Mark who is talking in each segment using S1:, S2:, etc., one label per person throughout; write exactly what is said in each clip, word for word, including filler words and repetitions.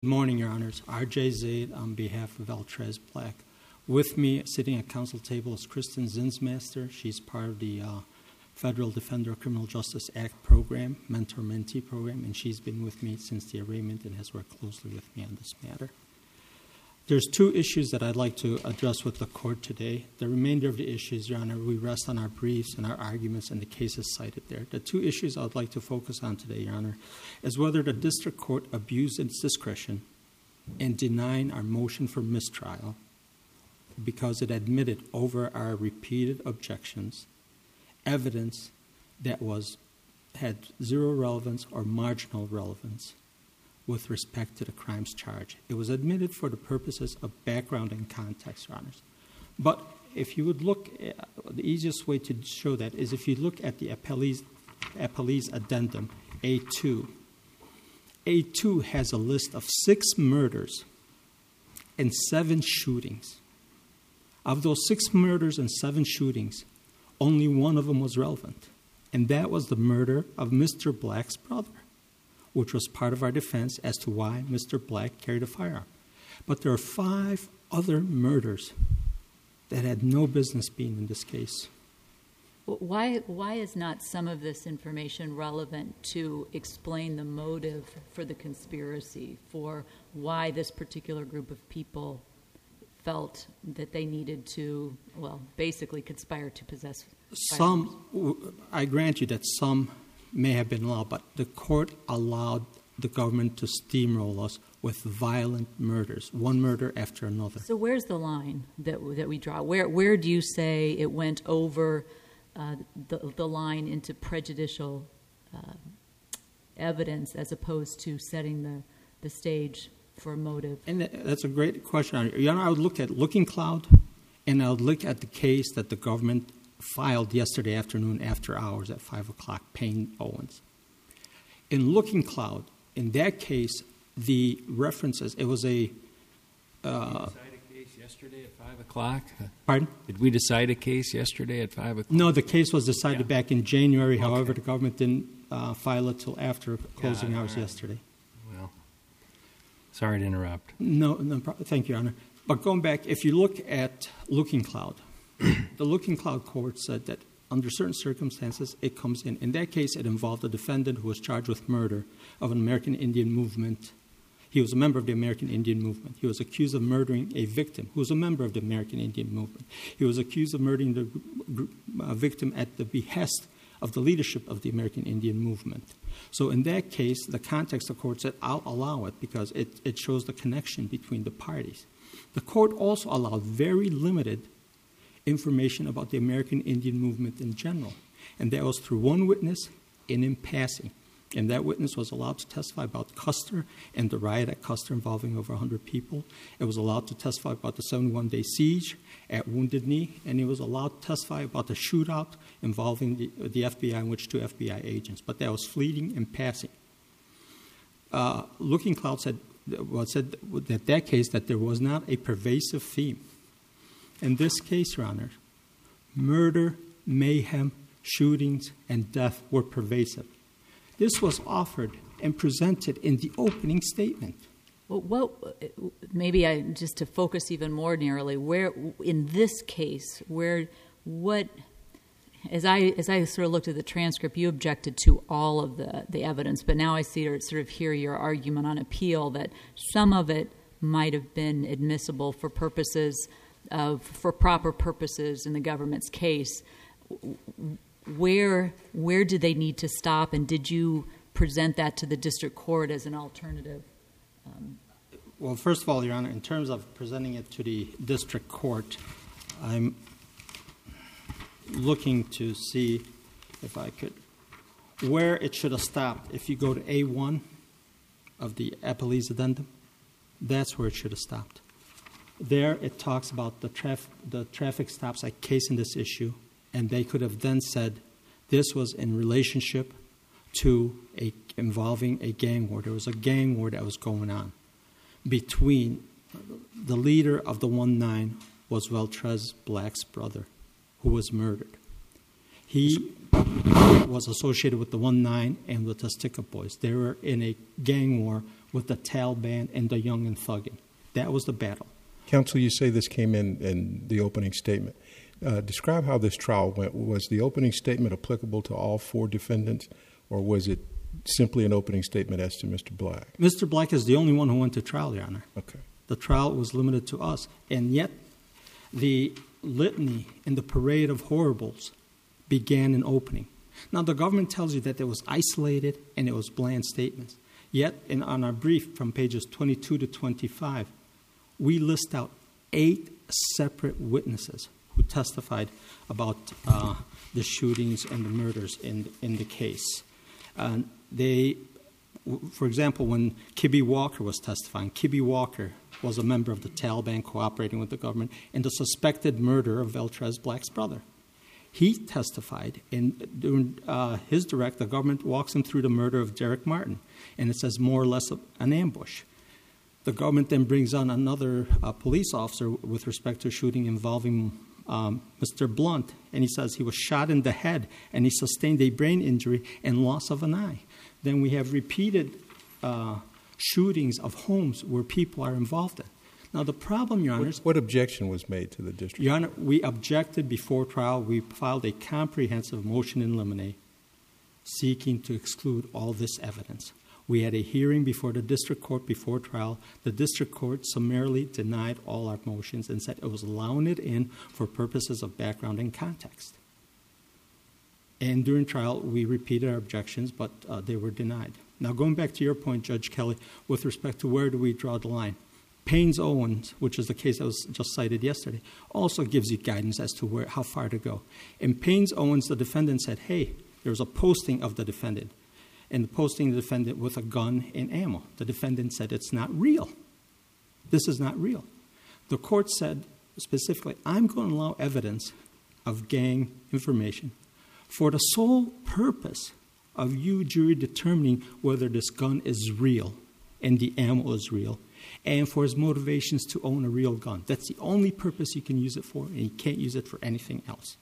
S1: Good morning, Your Honors. R J Zaid on behalf of Valtrez Black. With me, sitting at council table, is Kristen Zinsmaster. She's part of the uh, Federal Defender Criminal Justice Act program, mentor-mentee program, and she's been with me since the arraignment and has worked closely with me on this matter. There's two issues that I'd like to address with the court today. The remainder of the issues, Your Honor, we rest on our briefs and our arguments and the cases cited there. The two issues I'd like to focus on today, Your Honor, is whether the district court abused its discretion in denying our motion for mistrial because it admitted over our repeated objections evidence that was had zero relevance or marginal relevance with respect to the crimes charged. It was admitted for the purposes of background and context, Your Honors. But if you would look, at, the easiest way to show that is if you look at the appellee's, appellee's addendum, A two. A two has a list of six murders and seven shootings. Of those six murders and seven shootings, only one of them was relevant, and that was the murder of Mister Black's brother, which was part of our defense as to why Mister Black carried a firearm. But there are five other murders that had no business being in this case.
S2: Why, why is not some of this information relevant to explain the motive for the conspiracy, for why this particular group of people felt that they needed to, well, basically conspire to possess firearms?
S1: Some, I grant you that some may have been allowed, but the court allowed the government to steamroll us with violent murders, one murder after another.
S2: So where's the line that that we draw? Where where do you say it went over uh, the the line into prejudicial uh, evidence as opposed to setting the, the stage for a motive?
S1: And that's a great question. You know, I would look at Looking Cloud, and I would look at the case that the government filed yesterday afternoon after hours at five o'clock, Payne Owens. In Looking Cloud, in that case, the references, it was a... Uh,
S3: Did we decide a case yesterday at five o'clock?
S1: Pardon?
S3: Did we decide a case yesterday at five o'clock?
S1: No, the case was decided yeah. back in January.
S3: Okay.
S1: However, the government didn't uh, file it till after closing
S3: yeah,
S1: hours
S3: right.
S1: yesterday.
S3: Well, sorry to interrupt.
S1: No, no, thank you, Your Honor. But going back, if you look at Looking Cloud, the Looking Cloud court said that under certain circumstances, it comes in. In that case, it involved a defendant who was charged with murder of an American Indian movement. He was a member of the American Indian movement. He was accused of murdering a victim who was a member of the American Indian movement. He was accused of murdering the uh, victim at the behest of the leadership of the American Indian movement. So in that case, the context of the court said, I'll allow it because it, it shows the connection between the parties. The court also allowed very limited information about the American Indian movement in general. And that was through one witness and in passing. And that witness was allowed to testify about Custer and the riot at Custer involving over one hundred people. It was allowed to testify about the seventy-one day siege at Wounded Knee. And it was allowed to testify about the shootout involving the, the F B I in which two F B I agents. But that was fleeting and passing. Uh, Looking Cloud said, well, said that that case that there was not a pervasive theme. In this case, Your Honor, murder, mayhem, shootings, and death were pervasive. This was offered and presented in the opening statement.
S2: Well, what, maybe I, just to focus even more narrowly, where in this case, where what, as I as I sort of looked at the transcript, you objected to all of the, the evidence, but now I see or sort of hear your argument on appeal that some of it might have been admissible for purposes of for proper purposes in the government's case. Where where did they need to stop, and did you present that to the district court as an alternative? Um,
S1: well, first of all, Your Honor, in terms of presenting it to the district court, I'm looking to see if I could, where it should have stopped. If you go to A one of the appellee's addendum, that's where it should have stopped. There it talks about the, traf- the traffic stops like case in this issue, and they could have then said this was in relationship to a involving a gang war. There was a gang war that was going on between the leader of the one nine was Valtrez Black's brother, who was murdered. He was associated with the one nine and with the Stick-Up Boys. They were in a gang war with the Taliban and the young and thugging. That was the battle.
S4: Counsel, you say this came in in the opening statement. Uh, describe how this trial went. Was the opening statement applicable to all four defendants, or was it simply an opening statement as to Mister Black?
S1: Mister Black is the only one who went to trial, Your Honor.
S4: Okay.
S1: The trial was limited to us. And yet, the litany and the parade of horribles began in opening. Now, the government tells you that it was isolated and it was bland statements. Yet, in, on our brief from pages twenty-two to twenty-five, we list out eight separate witnesses who testified about uh, the shootings and the murders in, in the case. Uh, they, for example, when Kibbe Walker was testifying, Kibbe Walker was a member of the Taliban cooperating with the government and the suspected murderer of Veltrez Black's brother. He testified, and during uh, his direct, the government walks him through the murder of Derek Martin, and it says more or less an ambush. The government then brings on another uh, police officer with respect to a shooting involving um, Mister Blunt, and he says he was shot in the head, and he sustained a brain injury and loss of an eye. Then we have repeated uh, shootings of homes where people are involved in. Now, the problem, Your Honor...
S4: What, what objection was made to the district?
S1: Your Honor, we objected before trial. We filed a comprehensive motion in limine seeking to exclude all this evidence. We had a hearing before the district court before trial. The district court summarily denied all our motions and said it was allowing it in for purposes of background and context. And during trial, we repeated our objections, but uh, they were denied. Now, going back to your point, Judge Kelly, with respect to where do we draw the line, Paynes-Owens, which is the case that was just cited yesterday, also gives you guidance as to where, how far to go. In Paynes-Owens, the defendant said, hey, there was a posting of the defendant, and the posting of the defendant with a gun and ammo. The defendant said, it's not real. This is not real. The court said specifically, I'm going to allow evidence of gang information for the sole purpose of you, jury, determining whether this gun is real and the ammo is real, and for his motivations to own a real gun. That's the only purpose you can use it for, and you can't use it for anything else.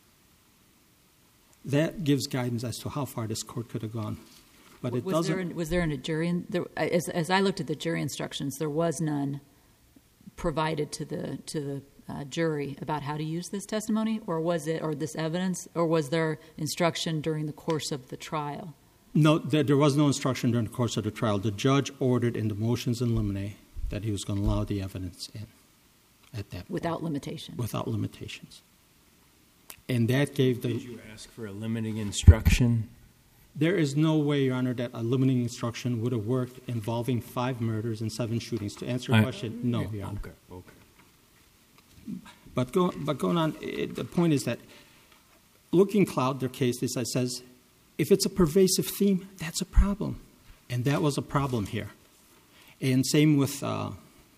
S1: That gives guidance as to how far this court could have gone. But it
S2: was
S1: doesn't...
S2: There, was there in a jury... There, as, as I looked at the jury instructions, there was none provided to the to the uh, jury about how to use this testimony, or was it, or this evidence, or was there instruction during the course of the trial?
S1: No, there, there was no instruction during the course of the trial. The judge ordered in the motions in limine that he was going to allow the evidence in at that point.
S2: Without limitation?
S1: Without limitations. And that gave the...
S3: Did you ask for a limiting instruction?
S1: There is no way, Your Honor, that a limiting instruction would have worked involving five murders and seven shootings. To answer your
S3: I,
S1: question, no, Your Honor.
S3: Okay, okay.
S1: But, go, but going on, it, the point is that Looking Cloud, their case, this says, if it's a pervasive theme, that's a problem. And that was a problem here. And same with uh,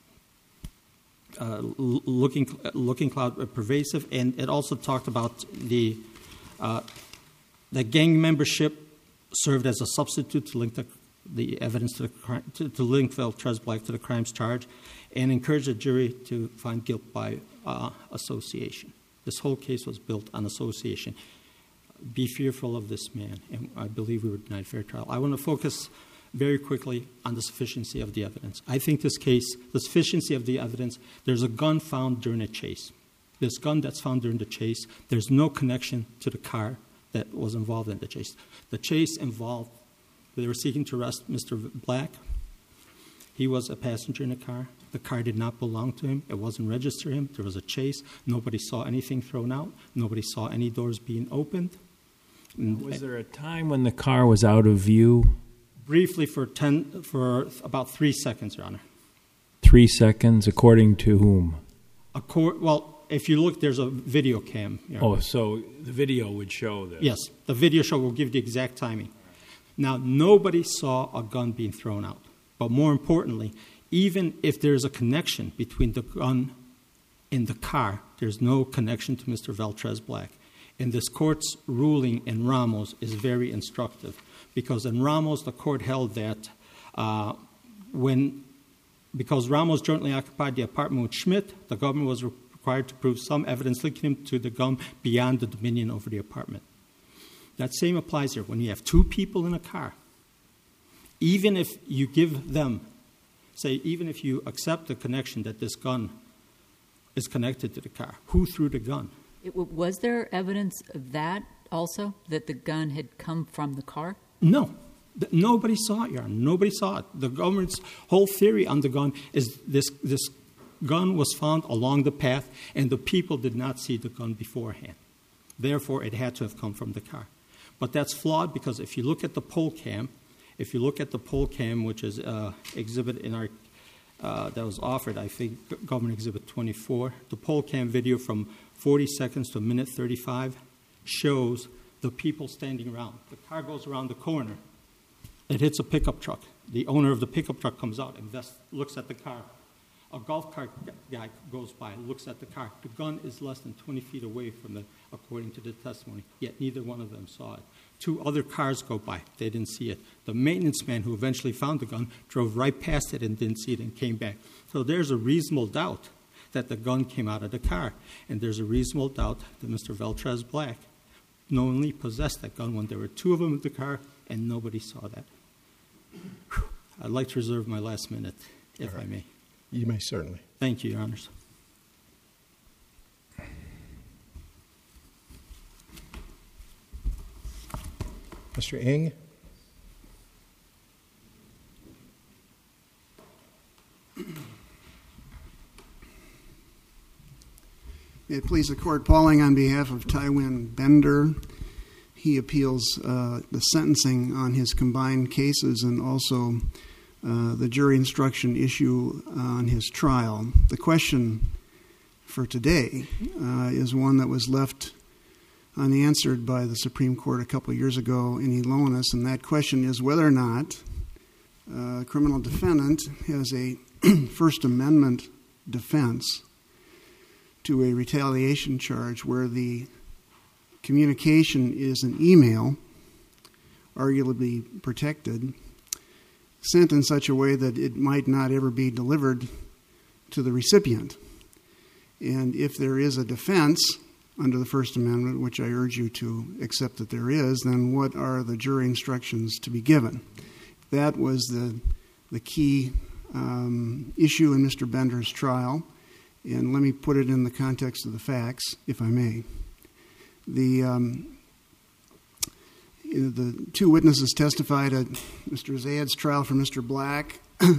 S1: uh, Looking Looking Cloud, uh, pervasive, and it also talked about the uh, the gang membership served as a substitute to link the, the evidence to the crime, to, to link Veltrez Black to the crimes charged, and encouraged the jury to find guilt by uh, association. This whole case was built on association. Be fearful of this man, and I believe we were denied fair trial. I want to focus very quickly on the sufficiency of the evidence. I think this case, the sufficiency of the evidence, there's a gun found during a chase. This gun that's found during the chase, there's no connection to the car that was involved in the chase. The chase involved, they were seeking to arrest Mister Black. He was a passenger in the car. The car did not belong to him. It wasn't registered to him. There was a chase. Nobody saw anything thrown out. Nobody saw any doors being opened.
S3: Was there a time when the car was out of view?
S1: Briefly for ten, for about three seconds, Your Honor.
S3: Three seconds, according to whom?
S1: Accord, well, if you look, there's a video cam. Your
S3: Oh,
S1: Honor.
S3: so the video would show this.
S1: Yes, the video show will give the exact timing. Now, nobody saw a gun being thrown out. But more importantly, even if there's a connection between the gun and the car, there's no connection to Mister Veltrez Black. And this court's ruling in Ramos is very instructive, because in Ramos, the court held that uh, when, because Ramos jointly occupied the apartment with Schmidt, the government was required to prove some evidence linking him to the gun beyond the dominion over the apartment. That same applies here. When you have two people in a car, even if you give them say, even if you accept the connection that this gun is connected to the car, who threw the gun?
S2: It, was there evidence of that also, that the gun had come from the car?
S1: No. Nobody saw it, Your Honor. Nobody saw it. The government's whole theory on the gun is this, this gun was found along the path, and the people did not see the gun beforehand. Therefore, it had to have come from the car. But that's flawed, because if you look at the poll cam, if you look at the poll cam, which is uh, exhibit in our, uh, that was offered, I think, Government Exhibit twenty-four, the poll cam video from forty seconds to a minute thirty-five shows the people standing around. The car goes around the corner. It hits a pickup truck. The owner of the pickup truck comes out, invests, looks at the car. A golf cart guy goes by, looks at the car. The gun is less than twenty feet away from them, according to the testimony, yet neither one of them saw it. Two other cars go by. They didn't see it. The maintenance man who eventually found the gun drove right past it and didn't see it and came back. So there's a reasonable doubt that the gun came out of the car. And there's a reasonable doubt that Mister Veltrez Black knowingly possessed that gun when there were two of them in the car and nobody saw that. Whew. I'd like to reserve my last minute, if right. I may.
S4: You may certainly.
S1: Thank you, Your Honors.
S4: Mister Ng?
S5: May it please the Court, Pauling on behalf of Tywin Bender. He appeals uh, the sentencing on his combined cases and also uh, the jury instruction issue on his trial. The question for today uh, is one that was left unanswered by the Supreme Court a couple years ago in Elonis, and that question is whether or not a criminal defendant has a First Amendment defense to a retaliation charge where the communication is an email, arguably protected, sent in such a way that it might not ever be delivered to the recipient. And if there is a defense under the First Amendment, which I urge you to accept that there is, then what are the jury instructions to be given? That was the the key um, issue in Mister Bender's trial, and let me put it in the context of the facts, if I may. The um, the two witnesses testified at Mister Zayed's trial for Mister Black, uh,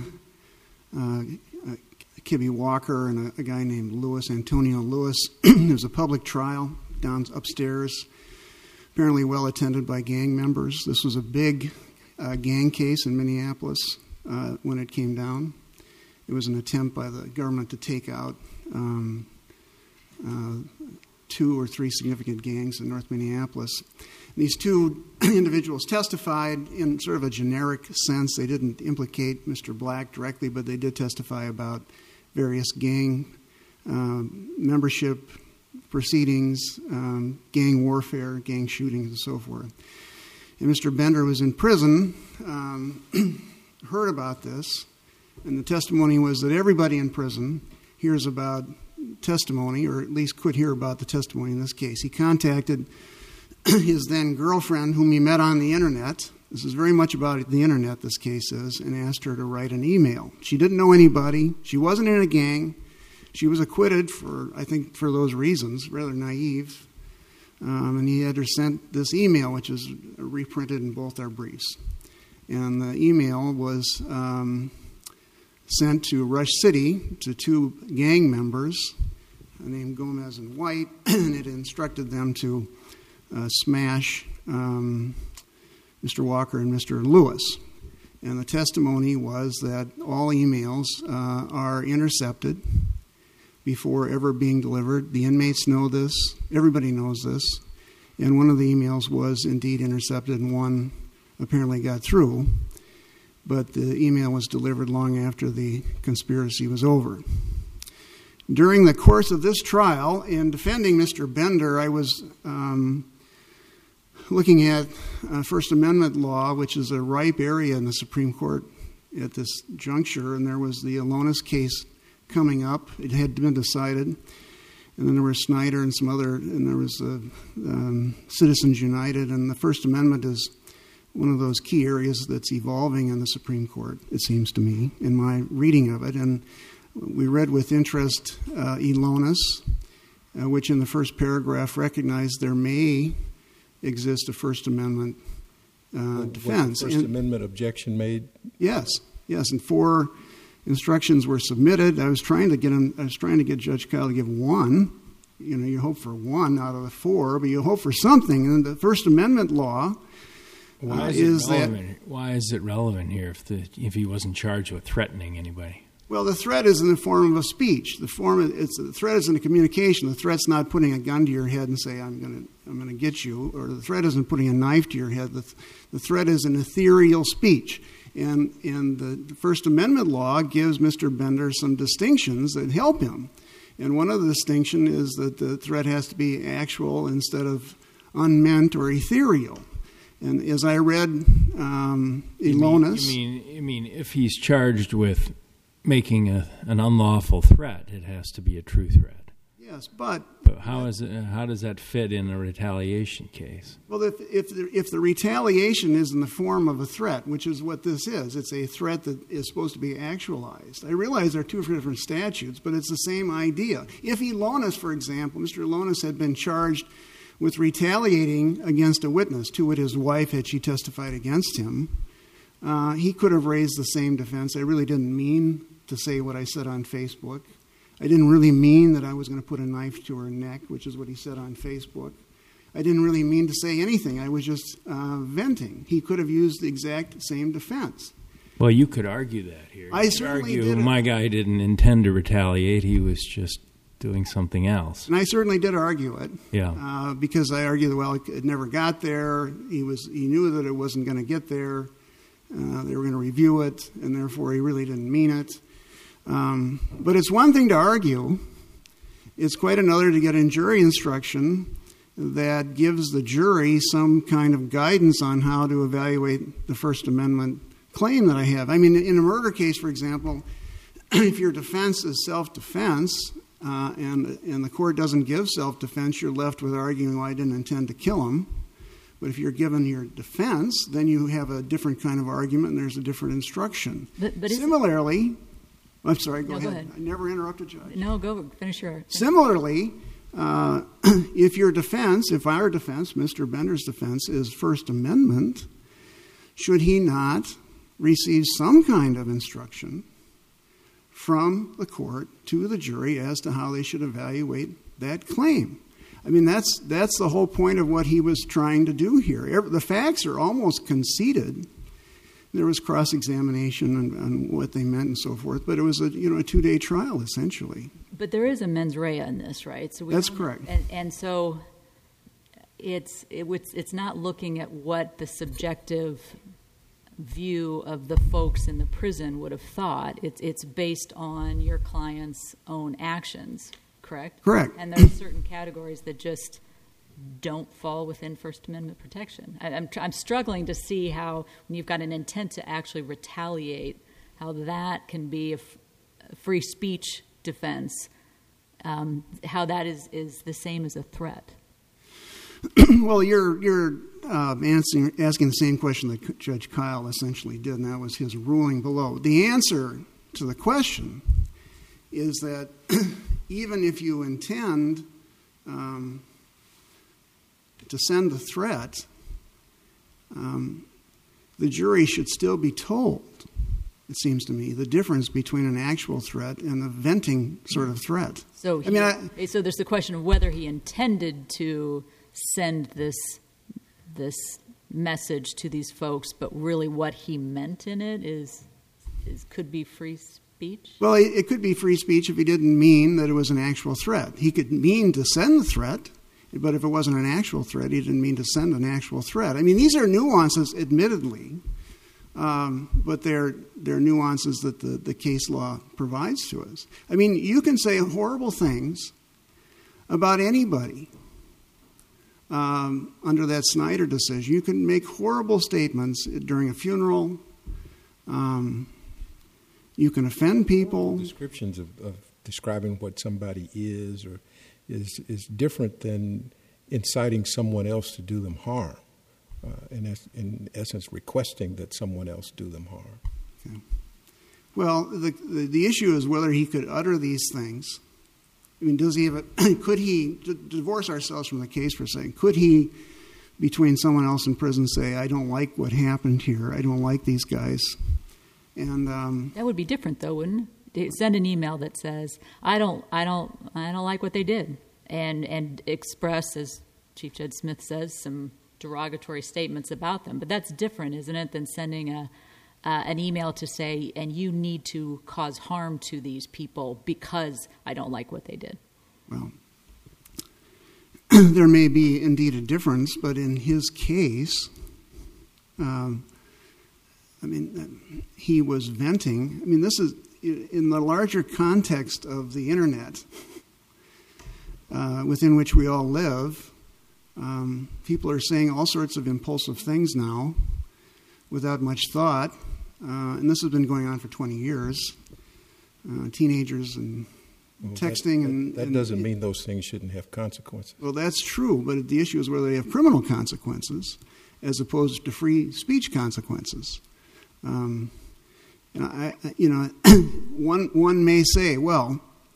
S5: Kibby Walker and a, a guy named Lewis, Antonio Lewis. There was a public trial down upstairs, apparently well attended by gang members. This was a big uh, gang case in Minneapolis uh, when it came down. It was an attempt by the government to take out um, uh, two or three significant gangs in North Minneapolis. And these two individuals testified in sort of a generic sense. They didn't implicate Mister Black directly, but they did testify about various gang um, membership proceedings, um, gang warfare, gang shootings, and so forth. And Mister Bender was in prison, um, heard about this, and the testimony was that everybody in prison hears about testimony, or at least could hear about the testimony in this case. He contacted his then girlfriend, whom he met on the internet. This is very much about the internet, this case is, and asked her to write an email. She didn't know anybody. She wasn't in a gang. She was acquitted for, I think, for those reasons, rather naive. Um, and he had her sent this email, which is reprinted in both our briefs. And the email was um, sent to Rush City to two gang members named Gomez and White, and it instructed them to uh, smash um, Mister Walker and Mister Lewis. And the testimony was that all emails uh, are intercepted before ever being delivered. The inmates know this. Everybody knows this. And one of the emails was indeed intercepted, and one apparently got through. But the email was delivered long after the conspiracy was over. During the course of this trial, in defending Mister Bender, I was um, looking at uh, First Amendment law, which is a ripe area in the Supreme Court at this juncture, and there was the Elonis case coming up. It had been decided, and then there was Snyder and some other, and there was uh, um, Citizens United, and the First Amendment is one of those key areas that's evolving in the Supreme Court, it seems to me, in my reading of it. And we read with interest uh, Elonis, uh, which in the first paragraph recognized there may exist a First Amendment uh, defense.
S4: Was the First
S5: and,
S4: Amendment objection made?
S5: Yes, yes, and four instructions were submitted. I was trying to get him, I was trying to get Judge Kyle to give one. You know, you hope for one out of the four, but you hope for something. And the First Amendment law
S3: why
S5: uh,
S3: is,
S5: is
S3: it relevant?
S5: that.
S3: Why is it relevant here if the if he wasn't charged with threatening anybody?
S5: Well, the threat is in the form of a speech. The form it's the threat is in a communication. The threat's not putting a gun to your head and say I'm going to I'm going to get you, or the threat isn't putting a knife to your head. The, the threat is an ethereal speech. And and the First Amendment law gives Mister Bender some distinctions that help him. And one of the distinctions is that the threat has to be actual instead of unmeant or ethereal. And as I read um, Elonis...
S3: You mean, you mean, you mean if he's charged with making a, an unlawful threat, it has to be a true threat?
S5: Yes, but...
S3: But how is it, how does that fit in a retaliation case?
S5: Well, if, if, the, if the retaliation is in the form of a threat, which is what this is, it's a threat that is supposed to be actualized. I realize there are two different statutes, but it's the same idea. If Elonis, for example, Mister Elonis had been charged with retaliating against a witness, to wit his wife had she testified against him, uh, he could have raised the same defense. I really didn't mean to say what I said on Facebook. I didn't really mean that I was going to put a knife to her neck, which is what he said on Facebook. I didn't really mean to say anything. I was just uh, venting. He could have used the exact same defense.
S3: Well, you could argue that here. You
S5: I
S3: could
S5: certainly
S3: argue
S5: did.
S3: my guy didn't intend to retaliate. He was just doing something else.
S5: And I certainly did argue it.
S3: Yeah.
S5: Uh, because I argued, well, it, it never got there. He was he knew that it wasn't going to get there. Uh, they were going to review it, and therefore he really didn't mean it. Um, but it's one thing to argue. It's quite another to get in jury instruction that gives the jury some kind of guidance on how to evaluate the First Amendment claim that I have. I mean, in a murder case, for example, if your defense is self-defense uh, and, and the court doesn't give self-defense, you're left with arguing, well, I didn't intend to kill him. But if you're given your defense, then you have a different kind of argument and there's a different instruction.
S2: But, but
S5: Similarly... I'm sorry, go,
S2: no,
S5: ahead.
S2: go ahead.
S5: I never interrupted, Judge.
S2: No, go finish your...
S5: Similarly, uh, if your defense, if our defense, Mister Bender's defense, is First Amendment, should he not receive some kind of instruction from the court to the jury as to how they should evaluate that claim? I mean, that's that's the whole point of what he was trying to do here. The facts are almost conceded. There was cross-examination on, on what they meant and so forth, but it was a you know a two-day trial essentially.
S2: But there is a mens rea in this, right? So we
S5: That's
S2: don't-
S5: correct.
S2: And, and so it's it, it's it's not looking at what the subjective view of the folks in the prison would have thought. It's it's based on your client's own actions, correct?
S5: Correct.
S2: And there are certain categories that just don't fall within First Amendment protection. I, I'm, tr- I'm struggling to see how, when you've got an intent to actually retaliate, how that can be a, f- a free speech defense, um, how that is, is the same as a threat.
S5: Well, you're you're uh, answering, asking the same question that Judge Kyle essentially did, and that was his ruling below. The answer to the question is that even if you intend um, to send the threat, um, the jury should still be told, it seems to me, the difference between an actual threat and a venting sort of threat.
S2: So,
S5: I mean,
S2: he, so there's the question of whether he intended to send this this message to these folks, but really what he meant in it is, is could be free speech?
S5: Well, it, it could be free speech if he didn't mean that it was an actual threat. He could mean to send the threat, but if it wasn't an actual threat, he didn't mean to send an actual threat. I mean, these are nuances, admittedly, um, but they're, they're nuances that the, the case law provides to us. I mean, you can say horrible things about anybody um, under that Snyder decision. You can make horrible statements during a funeral. Um, you can offend people.
S4: Descriptions of, of describing what somebody is or is is different than inciting someone else to do them harm uh, in, es- in essence, requesting that someone else do them harm.
S5: Okay. Well, the, the the issue is whether he could utter these things. I mean, does he have a, could he, to divorce ourselves from the case for a second, could he, between someone else in prison, say, I don't like what happened here, I don't like these guys? And um,
S2: that would be different, though, wouldn't it? Send an email that says, I don't, I don't, I don't like what they did, and and express, as Chief Judge Smith says, some derogatory statements about them. But that's different, isn't it, than sending a Uh, an email to say, and you need to cause harm to these people because I don't like what they did.
S5: Well, there may be indeed a difference, but in his case, um, I mean, he was venting. I mean, this is in the larger context of the internet uh, within which we all live. Um, people are saying all sorts of impulsive things now without much thought. Uh, and this has been going on for twenty years. Uh, teenagers and well, texting
S4: that,
S5: and...
S4: That, that
S5: and
S4: doesn't
S5: it,
S4: mean those things shouldn't have consequences.
S5: Well, that's true, but the issue is whether they have criminal consequences as opposed to free speech consequences. Um, and I, you know, one one may say, well,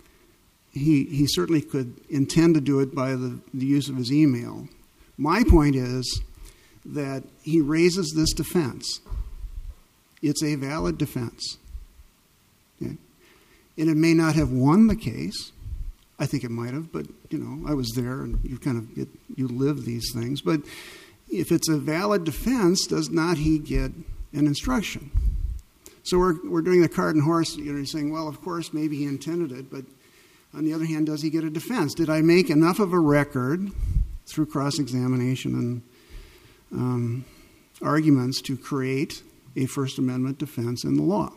S5: he he certainly could intend to do it by the, the use of his email. My point is that he raises this defense. It's a valid defense. Okay? And it may not have won the case. I think it might have, but, you know, I was there and you kind of get, you live these things. But if it's a valid defense, does not he get an instruction? So we're we're doing the cart and horse, you know, saying, well, of course, maybe he intended it, but on the other hand, does he get a defense? Did I make enough of a record through cross-examination and um, arguments to create a First Amendment defense in the law?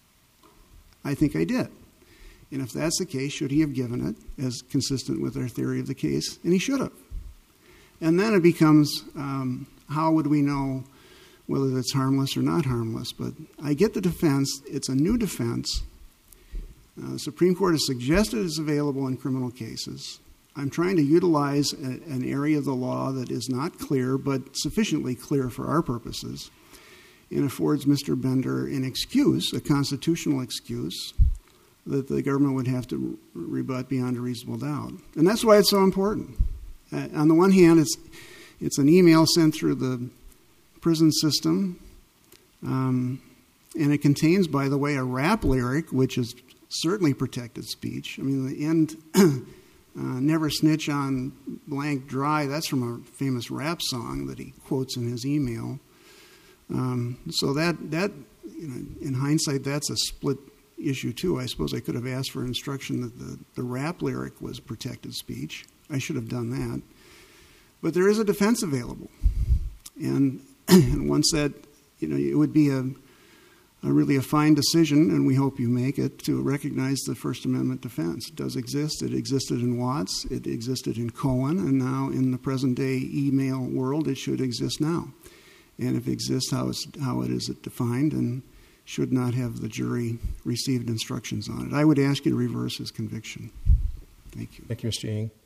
S5: I think I did. And if that's the case, should he have given it as consistent with our theory of the case? And he should have. And then it becomes, um, how would we know whether that's harmless or not harmless? But I get the defense. It's a new defense. Uh, the Supreme Court has suggested it's available in criminal cases. I'm trying to utilize a, an area of the law that is not clear, but sufficiently clear for our purposes, and affords Mister Bender an excuse, a constitutional excuse, that the government would have to rebut beyond a reasonable doubt. And that's why it's so important. Uh, on the one hand, it's it's an email sent through the prison system, um, and it contains, by the way, a rap lyric, which is certainly protected speech. I mean, the end, uh, never snitch on blank dry, that's from a famous rap song that he quotes in his email. Um, so that, that you know, in hindsight, that's a split issue too. I suppose I could have asked for instruction that the, the rap lyric was protected speech. I should have done that. But there is a defense available. And, and once that, you know, it would be a, a really a fine decision, and we hope you make it, to recognize the First Amendment defense. It does exist. It existed in Watts. It existed in Cohen. And now in the present day email world, it should exist now. And if it exists, how, is, how it is it defined, and should not have the jury received instructions on it. I would ask you to reverse his conviction. Thank you.
S4: Thank you, Mister Ying.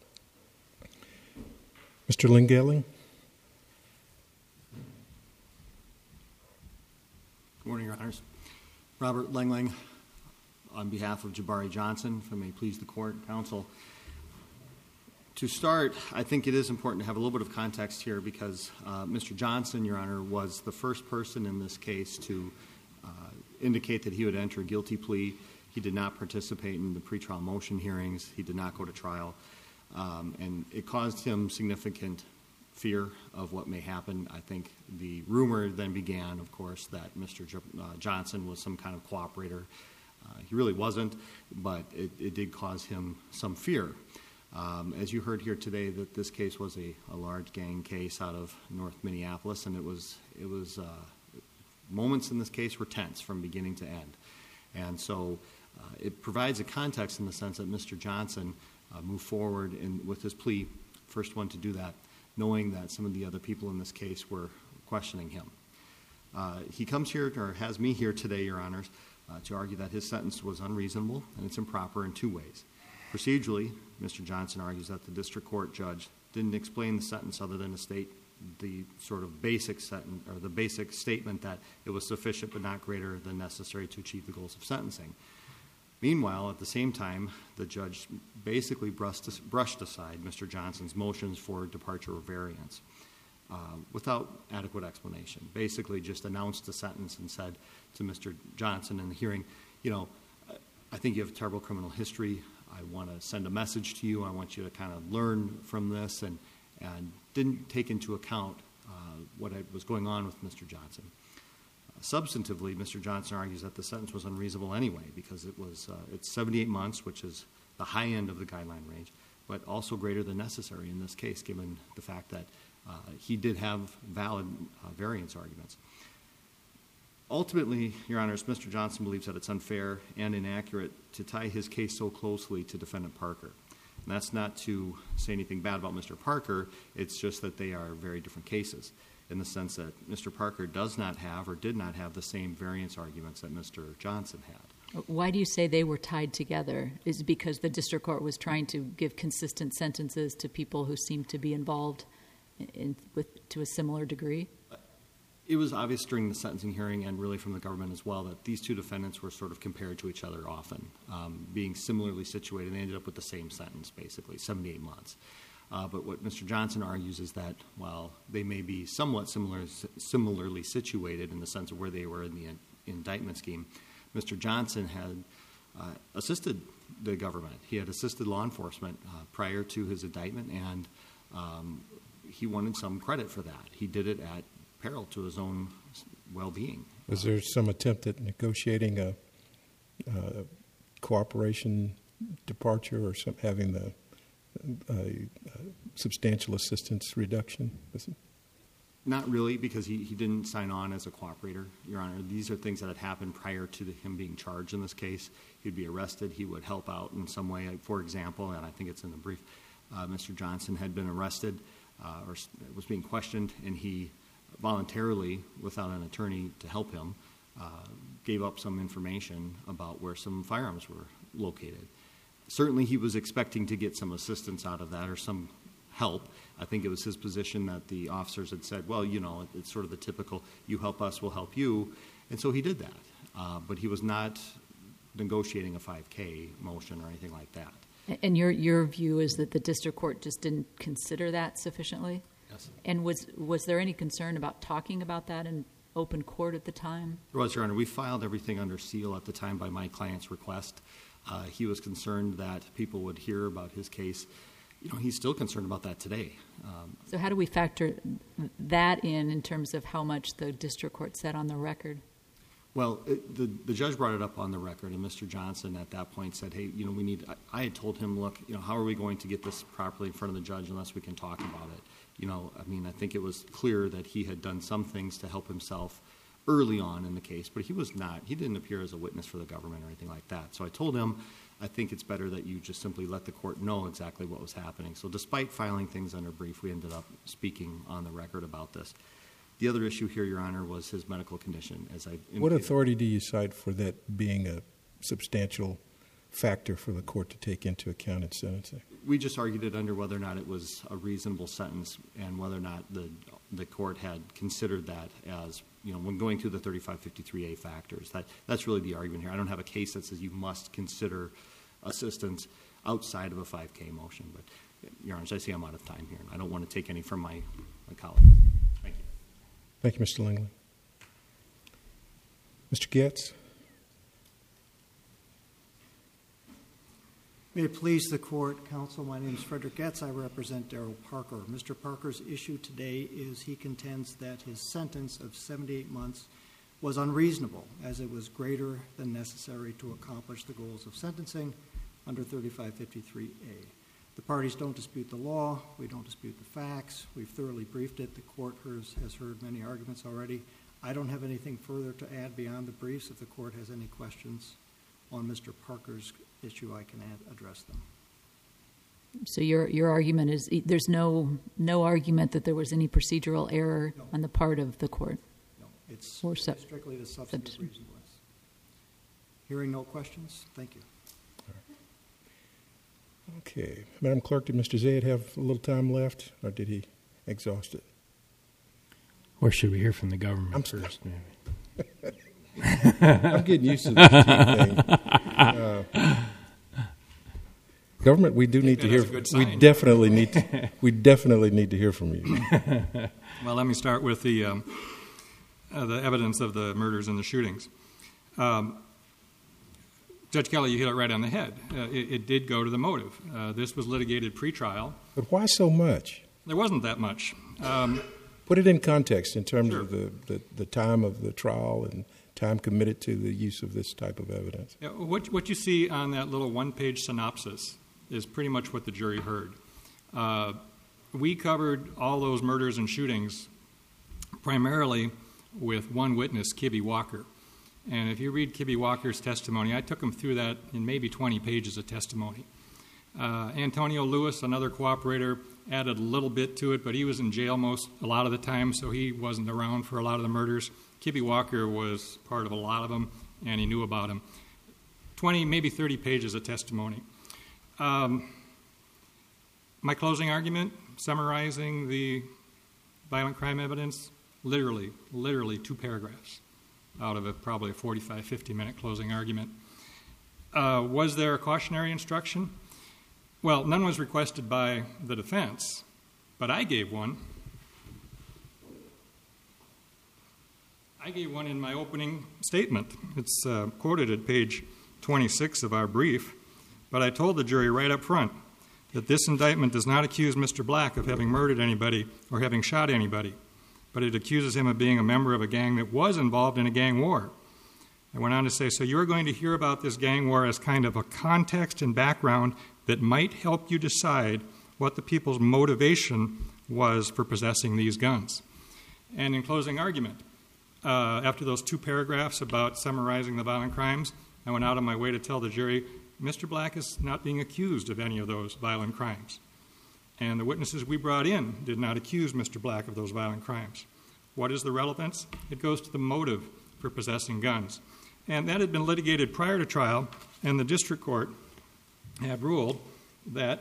S4: Mister Lingelling?
S6: Good morning, Your Honors. Robert Lengling, on behalf of Jabari Johnson, if I may please the court and counsel. To start, I think it is important to have a little bit of context here because uh, Mister Johnson, Your Honor, was the first person in this case to uh, indicate that he would enter a guilty plea. He did not participate in the pretrial motion hearings. He did not go to trial. Um, and it caused him significant fear of what may happen. I think the rumor then began, of course, that Mister J- uh, Johnson was some kind of cooperator. Uh, he really wasn't, but it, it did cause him some fear. Um, as you heard here today, that this case was a, a large gang case out of North Minneapolis, and it was it was uh, moments in this case were tense from beginning to end, and so uh, it provides a context in the sense that Mister Johnson uh, moved forward in, with his plea, first one to do that, knowing that some of the other people in this case were questioning him. Uh, he comes here, or has me here today, Your Honors, uh, to argue that his sentence was unreasonable and it's improper in two ways. Procedurally, Mister Johnson argues that the district court judge didn't explain the sentence other than to state the sort of basic sentence or the basic statement that it was sufficient but not greater than necessary to achieve the goals of sentencing. Meanwhile, at the same time, the judge basically brushed, brushed aside Mister Johnson's motions for departure or variance uh, without adequate explanation. Basically just announced the sentence and said to Mister Johnson in the hearing, you know, I think you have a terrible criminal history. I want to send a message to you. I want you to kind of learn from this, and, and didn't take into account uh, what was going on with Mister Johnson. Substantively, Mister Johnson argues that the sentence was unreasonable anyway because it was uh, it's seventy-eight months, which is the high end of the guideline range, but also greater than necessary in this case, given the fact that uh, he did have valid uh, variance arguments. Ultimately, Your Honors, Mister Johnson believes that it's unfair and inaccurate to tie his case so closely to Defendant Parker. And that's not to say anything bad about Mister Parker. It's just that they are very different cases, in the sense that Mister Parker does not have or did not have the same variance arguments that Mister Johnson had.
S2: Why do you say they were tied together? Is it because the district court was trying to give consistent sentences to people who seemed to be involved in, in, with, to a similar degree?
S6: It was obvious during the sentencing hearing and really from the government as well that these two defendants were sort of compared to each other often, um, being similarly situated. They ended up with the same sentence, basically, seventy-eight months. Uh, but what Mister Johnson argues is that while they may be somewhat similar, similarly situated in the sense of where they were in the in, indictment scheme, Mister Johnson had uh, assisted the government. He had assisted law enforcement uh, prior to his indictment, and um, he wanted some credit for that. He did it at peril to his own well-being.
S4: Was there some attempt at negotiating a, a cooperation departure or some, having the a, a substantial assistance reduction?
S6: Not really, because he, he didn't sign on as a cooperator, Your Honor. These are things that had happened prior to the, him being charged in this case. He'd be arrested. He would help out in some way. For example, and I think it's in the brief, uh, Mister Johnson had been arrested uh, or was being questioned, and he voluntarily, without an attorney to help him, uh, gave up some information about where some firearms were located. Certainly he was expecting to get some assistance out of that or some help. I think it was his position that the officers had said, well, you know, it's sort of the typical, you help us, we'll help you. And so he did that. Uh, but he was not negotiating a five K motion or anything like that.
S2: And your your view is that the district court just didn't consider that sufficiently?
S6: Yes.
S2: And was was there any concern about talking about that in open court at the time?
S6: There was, Your Honor. We filed everything under seal at the time by my client's request. Uh, he was concerned that people would hear about his case. You know, he's still concerned about that today. Um,
S2: so how do we factor that in in terms of how much the district court said on the record?
S6: Well, it, the, the judge brought it up on the record, and Mister Johnson at that point said, hey, you know, we need, I, I had told him, look, you know, how are we going to get this properly in front of the judge unless we can talk about it? You know, I mean, I think it was clear that he had done some things to help himself early on in the case, but he was not, he didn't appear as a witness for the government or anything like that. So I told him, I think it's better that you just simply let the court know exactly what was happening. So despite filing things under brief, we ended up speaking on the record about this. The other issue here, Your Honor, was his medical condition. As I indicated.
S4: What authority do you cite for that being a substantial factor for the court to take into account in sentencing?
S6: We just argued it under whether or not it was a reasonable sentence and whether or not the the court had considered that as, you know, when going through the thirty-five fifty-three A factors. That that's really the argument here. I don't have a case that says you must consider assistance outside of a five K motion. But, Your Honor, as I see, I'm out of time here, and I don't want to take any from my, my colleague. Thank you.
S4: Thank you, Mister Langley. Mister Getz.
S7: May it please the court, counsel, my name is Frederick Getz. I represent Darrell Parker. Mister Parker's issue today is he contends that his sentence of seventy-eight months was unreasonable, as it was greater than necessary to accomplish the goals of sentencing under thirty-five fifty-three A. The parties don't dispute the law. We don't dispute the facts. We've thoroughly briefed it. The court has, has heard many arguments already. I don't have anything further to add beyond the briefs. If the court has any questions on Mister Parker's issue, I can add, address them.
S2: So your your argument is there's no no argument that there was any procedural error
S7: no.
S2: on the part of the court?
S7: No, it's
S2: or su-
S7: strictly the substantive
S2: sub-
S7: reasonableness. Hearing no questions, thank you.
S4: Okay. Madam Clerk, did Mister Zaid have a little time left, or did he exhaust it?
S3: Or should we hear from the government
S4: I'm
S3: first? Maybe.
S4: I'm getting used to this thing. Uh, government, we do need to hear. We definitely need. To, we definitely need to hear from you.
S8: Well, let me start with the um, uh, the evidence of the murders and the shootings. Um, Judge Kelly, you hit it right on the head. Uh, it, it did go to the motive. Uh, this was litigated pre-trial.
S4: But why so much?
S8: There wasn't that much. Um,
S4: Put it in context in terms
S8: sure.
S4: of the, the, the time of the trial and time committed to the use of this type of evidence.
S8: Yeah, what, what you see on that little one-page synopsis is pretty much what the jury heard. Uh, we covered all those murders and shootings primarily with one witness, Kibby Walker. And if you read Kibby Walker's testimony, I took him through that in maybe twenty pages of testimony. Uh, Antonio Lewis, another cooperator, added a little bit to it, but he was in jail most a lot of the time, so he wasn't around for a lot of the murders. Kibby Walker was part of a lot of them, and he knew about them. twenty, maybe thirty pages of testimony. Um, my closing argument, summarizing the violent crime evidence, literally, literally two paragraphs out of a probably a forty-five, fifty minute closing argument. Uh, was there a cautionary instruction? Well, none was requested by the defense, but I gave one. I gave one in my opening statement. It's uh, quoted at page twenty-six of our brief, but I told the jury right up front that this indictment does not accuse Mister Black of having murdered anybody or having shot anybody, but it accuses him of being a member of a gang that was involved in a gang war. I went on to say, so you're going to hear about this gang war as kind of a context and background that might help you decide what the people's motivation was for possessing these guns. And in closing argument, uh, after those two paragraphs about summarizing the violent crimes, I went out of my way to tell the jury, Mister Black is not being accused of any of those violent crimes. And the witnesses we brought in did not accuse Mister Black of those violent crimes. What is the relevance? It goes to the motive for possessing guns. And that had been litigated prior to trial, and the district court had ruled that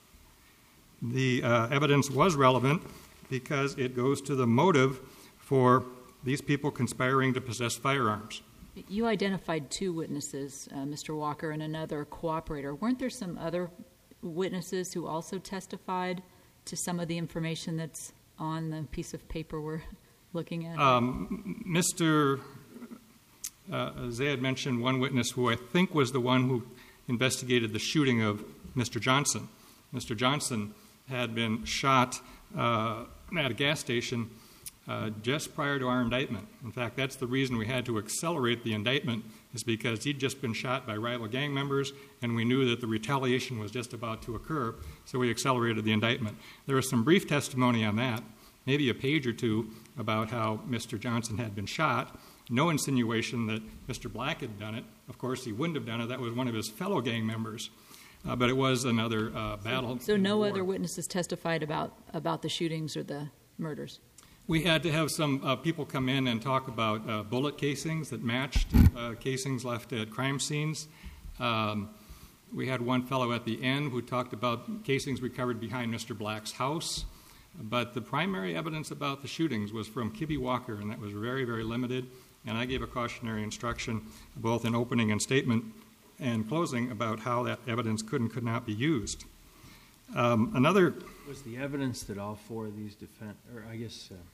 S8: the uh, evidence was relevant because it goes to the motive for these people conspiring to possess firearms.
S2: You identified two witnesses, uh, Mister Walker and another cooperator. Weren't there some other witnesses who also testified to some of the information that's on the piece of paper we're looking at?
S8: Um, Mister Uh, Zayed mentioned one witness who I think was the one who investigated the shooting of Mister Johnson. Mister Johnson had been shot uh, at a gas station uh, just prior to our indictment. In fact, that's the reason we had to accelerate the indictment, is because he'd just been shot by rival gang members, and we knew that the retaliation was just about to occur, so we accelerated the indictment. There was some brief testimony on that, maybe a page or two, about how Mister Johnson had been shot. No insinuation that Mister Black had done it. Of course, he wouldn't have done it. That was one of his fellow gang members. Uh, but it was another uh, battle.
S2: So, so no other witnesses testified about, about the shootings or the murders?
S8: We had to have some uh, people come in and talk about uh, bullet casings that matched uh, casings left at crime scenes. Um, we had one fellow at the end who talked about casings recovered behind Mister Black's house. But the primary evidence about the shootings was from Kibby Walker, and that was very, very limited. And I gave a cautionary instruction, both in opening and statement and closing, about how that evidence could and could not be used. Um, another
S3: was the evidence that all four of these defend, or I guess uh,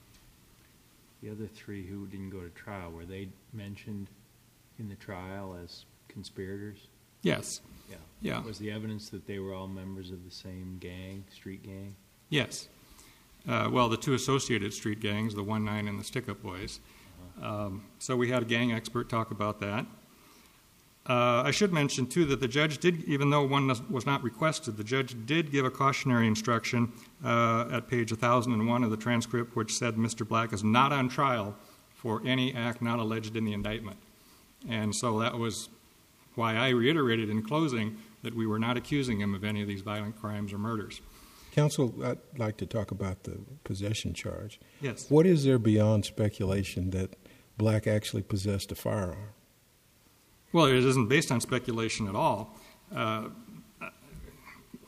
S3: the other three who didn't go to trial, were they mentioned in the trial as conspirators?
S8: Yes.
S3: Yeah.
S8: Yeah.
S3: Was the evidence that they were all members of the same gang, street gang?
S8: Yes. Uh, well, the two associated street gangs, the one nine and the Stick-Up Boys. Um, so we had a gang expert talk about that. Uh, I should mention, too, that the judge did, even though one was not requested, the judge did give a cautionary instruction uh, at page one thousand one of the transcript, which said Mister Black is not on trial for any act not alleged in the indictment. And so that was why I reiterated in closing that we were not accusing him of any of these violent crimes or murders.
S4: Counsel, I'd like to talk about the possession charge.
S8: Yes.
S4: What is there beyond speculation that Black actually possessed a firearm?
S8: Well, it isn't based on speculation at all. Uh,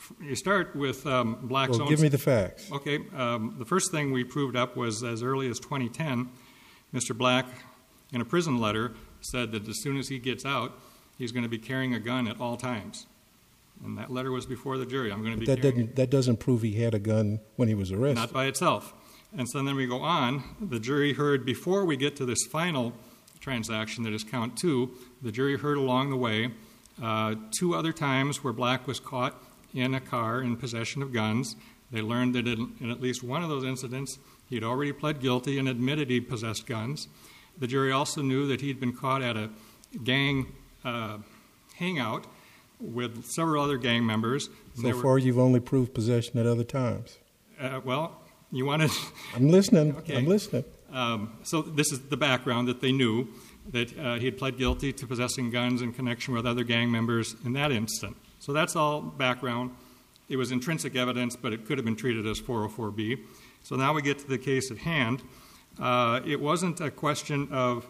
S8: you start with um, Black's
S4: Well,
S8: own...
S4: give me the facts.
S8: Okay. Um, the first thing we proved up was as early as twenty ten, Mister Black, in a prison letter, said that as soon as he gets out, he's going to be carrying a gun at all times. And that letter was before the jury. I'm going to be
S4: That
S8: carrying...
S4: doesn't, that doesn't prove he had a gun when he was arrested.
S8: Not by itself. And so then we go on. The jury heard, before we get to this final transaction that is count two, the jury heard along the way uh, two other times where Black was caught in a car in possession of guns. They learned that in, in at least one of those incidents, he'd already pled guilty and admitted he possessed guns. The jury also knew that he'd been caught at a gang uh, hangout with several other gang members.
S4: So far, were, you've only proved possession at other times.
S8: Uh, well, you wanted...
S4: I'm listening.
S8: Okay.
S4: I'm listening.
S8: Um, so this is the background, that they knew that uh, he had pled guilty to possessing guns in connection with other gang members in that instant. So that's all background. It was intrinsic evidence, but it could have been treated as four oh four B. So now we get to the case at hand. Uh, it wasn't a question of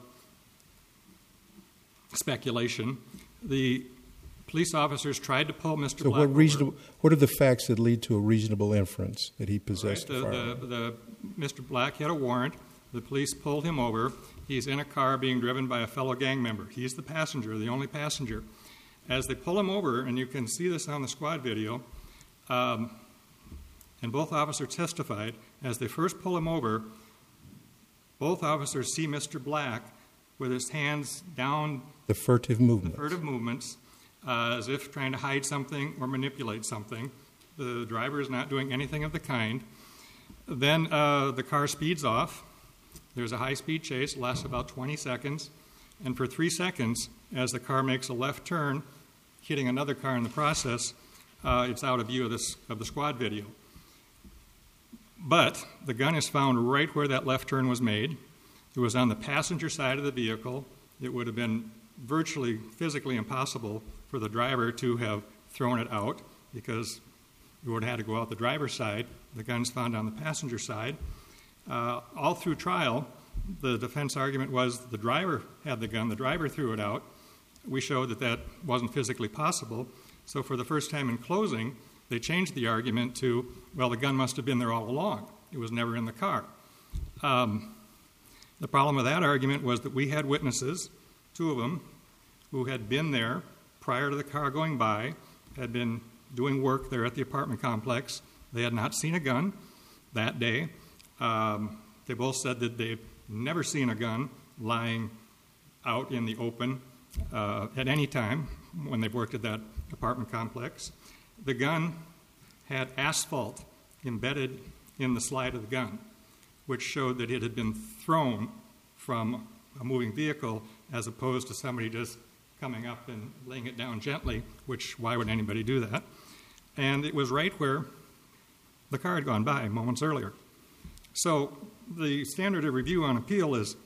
S8: speculation. The police officers tried to pull Mister
S4: So
S8: Black
S4: what
S8: over.
S4: reasonable? What are the facts that lead to a reasonable inference that he possessed
S8: Right,
S4: a
S8: the,
S4: firearm?
S8: the, the, Mister Black had a warrant. The police pulled him over. He's in a car being driven by a fellow gang member. He's the passenger, the only passenger. As they pull him over, and you can see this on the squad video, um, and both officers testified, as they first pull him over, both officers see Mister Black with his hands down,
S4: The furtive movement.
S8: the furtive movements, uh, as if trying to hide something or manipulate something. The driver is not doing anything of the kind. Then uh, the car speeds off. There's a high-speed chase, lasts about twenty seconds. And for three seconds, as the car makes a left turn, hitting another car in the process, uh, it's out of view of, this, of the squad video. But the gun is found right where that left turn was made. It was on the passenger side of the vehicle. It would have been virtually physically impossible for the driver to have thrown it out because it would have had to go out the driver's side. The gun's found on the passenger side. Uh, all through trial, the defense argument was the driver had the gun, the driver threw it out. We showed that that wasn't physically possible. So for the first time in closing, they changed the argument to, well, the gun must have been there all along. It was never in the car. Um, the problem with that argument was that we had witnesses, two of them, who had been there prior to the car going by, had been doing work there at the apartment complex. They had not seen a gun that day. Um, they both said that they'd never seen a gun lying out in the open uh, at any time when they've worked at that apartment complex. The gun had asphalt embedded in the slide of the gun, which showed that it had been thrown from a moving vehicle as opposed to somebody just coming up and laying it down gently, which why would anybody do that? And it was right where the car had gone by moments earlier. So the standard of review on appeal is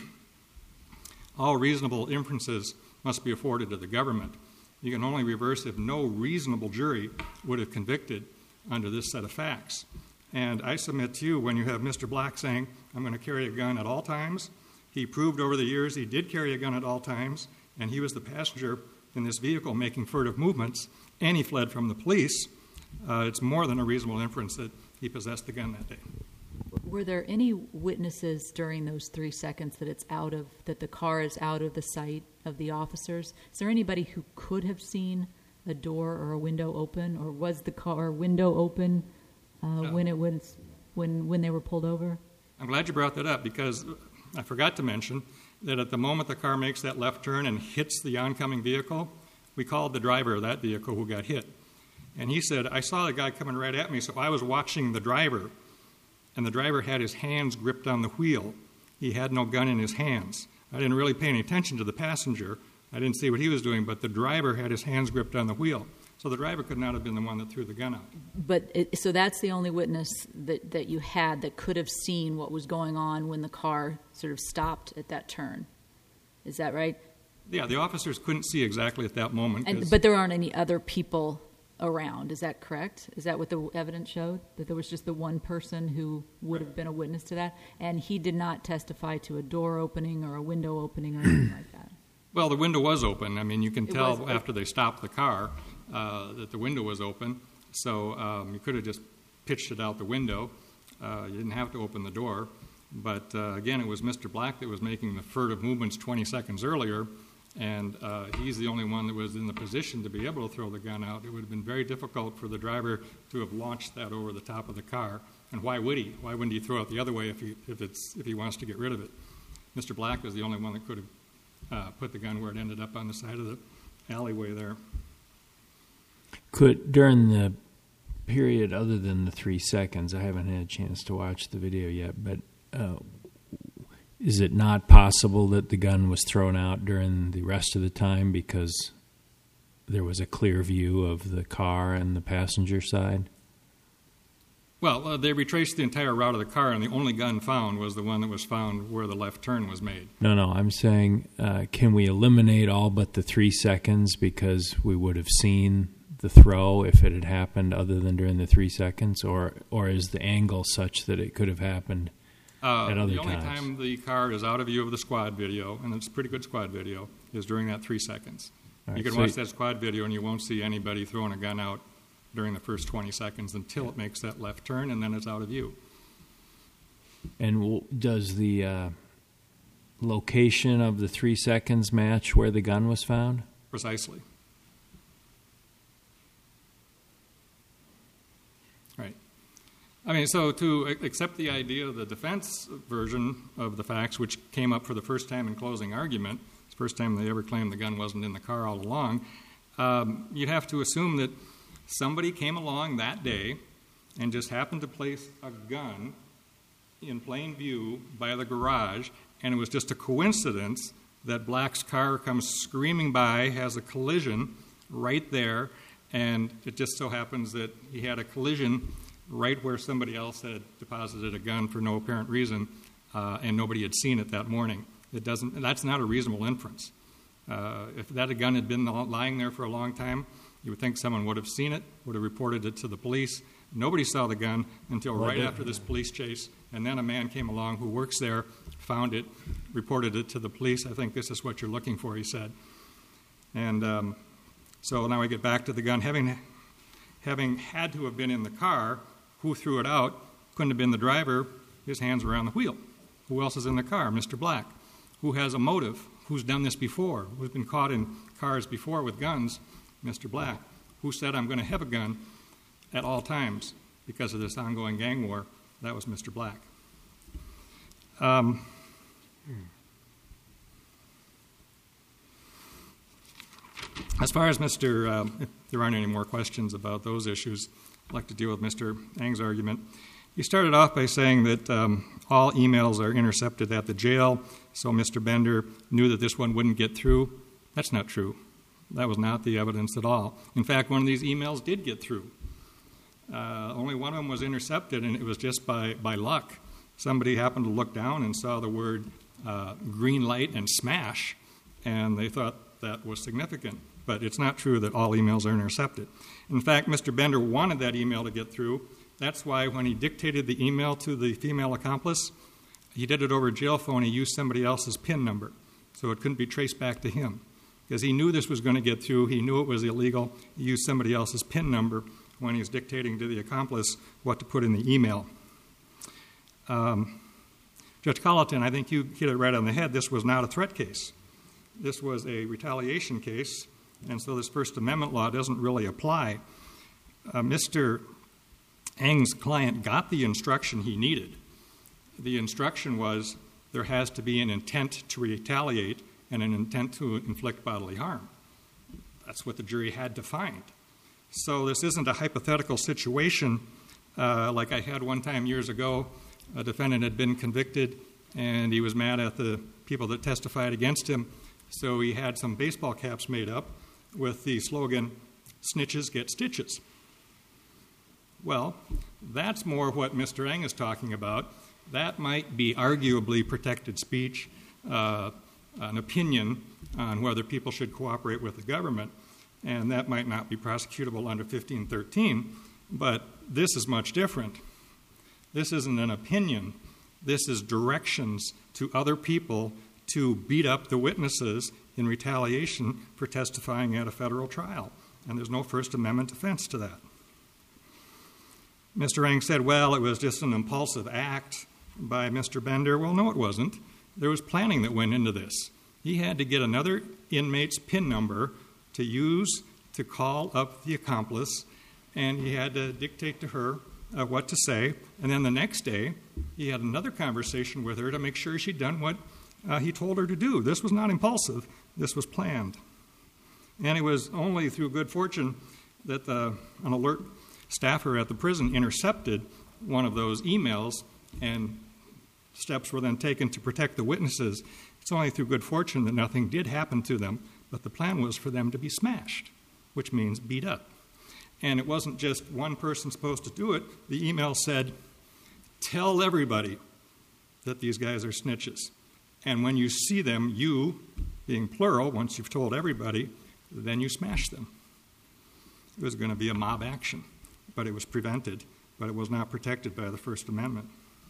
S8: all reasonable inferences must be afforded to the government. You can only reverse if no reasonable jury would have convicted under this set of facts. And I submit to you, when you have Mister Black saying, I'm going to carry a gun at all times, he proved over the years he did carry a gun at all times, and he was the passenger in this vehicle making furtive movements, and he fled from the police. Uh, it's more than a reasonable inference that he possessed the gun that day.
S2: Were there any witnesses during those three seconds that it's out of, that the car is out of the sight of the officers? Is there anybody who could have seen a door or a window open, or was the car window open uh, no. when it was when when they were pulled over?
S8: I'm glad you brought that up because I forgot to mention that at the moment the car makes that left turn and hits the oncoming vehicle, we called the driver of that vehicle who got hit. And he said, I saw the guy coming right at me, so I was watching the driver. And the driver had his hands gripped on the wheel. He had no gun in his hands. I didn't really pay any attention to the passenger. I didn't see what he was doing, but the driver had his hands gripped on the wheel. So the driver could not have been the one that threw the gun out.
S2: But it, so that's the only witness that, that you had that could have seen what was going on when the car sort of stopped at that turn. Is that right?
S8: Yeah, the officers couldn't see exactly at that moment.
S2: And, but there aren't any other people around. Is that correct? Is that what the evidence showed? That there was just the one person who would have been a witness to that? And he did not testify to a door opening or a window opening or anything like that?
S8: Well, the window was open. I mean, you can
S2: It
S8: tell
S2: was,
S8: after they stopped the car uh, that the window was open. So um, you could have just pitched it out the window. Uh, you didn't have to open the door. But uh, again, it was Mister Black that was making the furtive movements twenty seconds earlier, and uh, he's the only one that was in the position to be able to throw the gun out. It would have been very difficult for the driver to have launched that over the top of the car. And why would he? Why wouldn't he throw it the other way if he, if it's, if he wants to get rid of it? Mister Black was the only one that could have uh, put the gun where it ended up on the side of the alleyway there.
S3: Could, during the period other than the three seconds, I haven't had a chance to watch the video yet, but uh, is it not possible that the gun was thrown out during the rest of the time because there was a clear view of the car and the passenger side?
S8: Well, uh, they retraced the entire route of the car, and the only gun found was the one that was found where the left turn was made.
S3: No, no, I'm saying uh, can we eliminate all but the three seconds because we would have seen the throw if it had happened other than during the three seconds, or or is the angle such that it could have happened
S8: uh,
S3: at other
S8: the only
S3: times?
S8: time the car is out of view of the squad video, and it's a pretty good squad video, is during that three seconds.
S3: Right,
S8: you can
S3: so
S8: watch
S3: you-
S8: that squad video and you won't see anybody throwing a gun out during the first twenty seconds until it makes that left turn, and then it's out of view.
S3: And w- does the uh, location of the three seconds match where the gun was found?
S8: Precisely. Right. I mean, so to a- accept the idea of the defense version of the facts, which came up for the first time in closing argument, it's the first time they ever claimed the gun wasn't in the car all along, um, you'd have to assume that somebody came along that day and just happened to place a gun in plain view by the garage, and it was just a coincidence that Black's car comes screaming by, has a collision right there, and it just so happens that he had a collision right where somebody else had deposited a gun for no apparent reason, uh, and nobody had seen it that morning. It doesn't. That's not a reasonable inference. Uh, if that gun had been lying there for a long time, you would think someone would have seen it, would have reported it to the police. Nobody saw the gun until right after this police chase, and then a man came along who works there, found it, reported it to the police. I think this is what you're looking for, he said. And um, so now we get back to the gun. Having, having had to have been in the car, who threw it out? Couldn't have been the driver. His hands were on the wheel. Who else is in the car? Mister Black. Who has a motive? Who's done this before? Who's been caught in cars before with guns? Mister Black. Who said, I'm going to have a gun at all times because of this ongoing gang war? That was Mister Black. Um, as far as Mister Uh, if there aren't any more questions about those issues, I'd like to deal with Mister Ang's argument. He started off by saying that um, all emails are intercepted at the jail, so Mister Bender knew that this one wouldn't get through. That's not true. That was not the evidence at all. In fact, one of these emails did get through. Uh, only one of them was intercepted, and it was just by, by luck. Somebody happened to look down and saw the word uh, green light and smash, and they thought that was significant. But it's not true that all emails are intercepted. In fact, Mister Bender wanted that email to get through. That's why when he dictated the email to the female accomplice, he did it over a jail phone. He used somebody else's PIN number, so it couldn't be traced back to him. Because he knew this was going to get through. He knew it was illegal. He used somebody else's PIN number when he was dictating to the accomplice what to put in the email. Um, Judge Colleton, I think you hit it right on the head. This was not a threat case. This was a retaliation case, and so this First Amendment law doesn't really apply. Uh, Mister Ang's client got the instruction he needed. The instruction was there has to be an intent to retaliate and an intent to inflict bodily harm. That's what the jury had to find. So this isn't a hypothetical situation uh, like I had one time years ago. A defendant had been convicted, and he was mad at the people that testified against him, so he had some baseball caps made up with the slogan, "Snitches get stitches." Well, that's more what Mister Ang is talking about. That might be arguably protected speech, uh, an opinion on whether people should cooperate with the government, and that might not be prosecutable under fifteen thirteen, but this is much different. This isn't an opinion. This is directions to other people to beat up the witnesses in retaliation for testifying at a federal trial, and there's no First Amendment defense to that. Mister Rang said, well, it was just an impulsive act by Mister Bender. Well, no, it wasn't. There was planning that went into this. He had to get another inmate's PIN number to use to call up the accomplice, and he had to dictate to her uh, what to say. And then the next day, he had another conversation with her to make sure she'd done what uh, he told her to do. This was not impulsive. This was planned. And it was only through good fortune that the, an alert staffer at the prison intercepted one of those emails, and steps were then taken to protect the witnesses. It's only through good fortune that nothing did happen to them, but the plan was for them to be smashed, which means beat up. And it wasn't just one person supposed to do it. The email said, tell everybody that these guys are snitches. And when you see them, you, being plural, once you've told everybody, then you smash them. It was going to be a mob action, but it was prevented, but it was not protected by the First Amendment.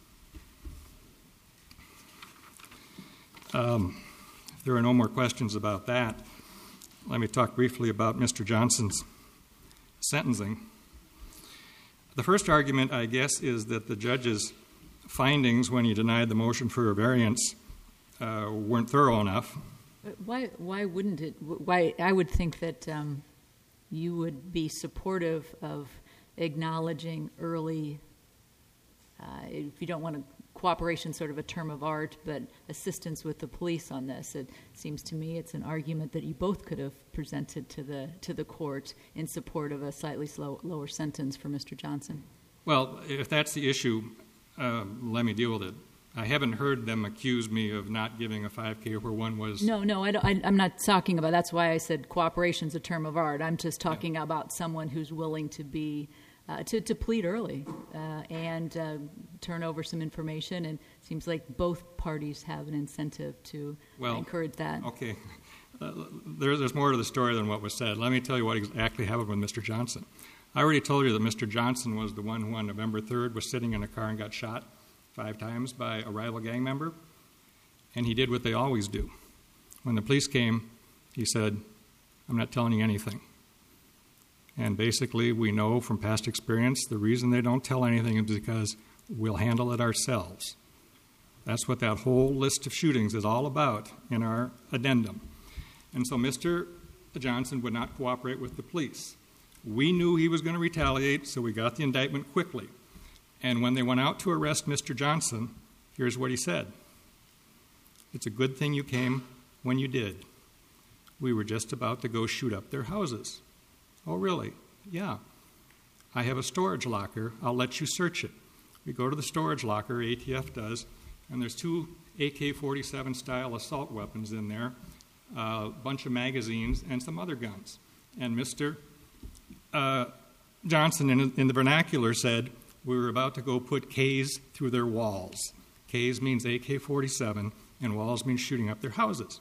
S8: Um, if there are no more questions about that, let me talk briefly about Mister Johnson's sentencing. The first argument, I guess, is that the judge's findings when he denied the motion for a variance uh, weren't thorough enough.
S2: Why? Why wouldn't it? Why? I would think that um, you would be supportive of acknowledging early. Uh, if you don't want to, cooperation, sort of a term of art, but assistance with the police on this. It seems to me it's an argument that you both could have presented to the to the court in support of a slightly slow, lower sentence for Mister Johnson.
S8: Well, if that's the issue, uh, let me deal with it. I haven't heard them accuse me of not giving a five K where one was...
S2: No, no, I don't, I, I'm not talking about... That's why I said cooperation's a term of art. I'm just talking yeah. about someone who's willing to be... Uh, to, to plead early uh, and uh, turn over some information. And it seems like both parties have an incentive to
S8: well,
S2: encourage that.
S8: Okay. Uh, there, there's more to the story than what was said. Let me tell you what exactly happened with Mister Johnson. I already told you that Mister Johnson was the one who on November third was sitting in a car and got shot five times by a rival gang member. And he did what they always do. When the police came, he said, I'm not telling you anything. And basically, we know from past experience, the reason they don't tell anything is because we'll handle it ourselves. That's what that whole list of shootings is all about in our addendum. And so Mister Johnson would not cooperate with the police. We knew he was going to retaliate, so we got the indictment quickly. And when they went out to arrest Mister Johnson, here's what he said. It's a good thing you came when you did. We were just about to go shoot up their houses. Oh, really? Yeah. I have a storage locker. I'll let you search it. We go to the storage locker, A T F does, and there's two A K forty-seven style assault weapons in there, a bunch of magazines, and some other guns. And Mister Uh, Johnson, in, in the vernacular, said, we were about to go put K's through their walls. K's means A K forty-seven, and walls means shooting up their houses.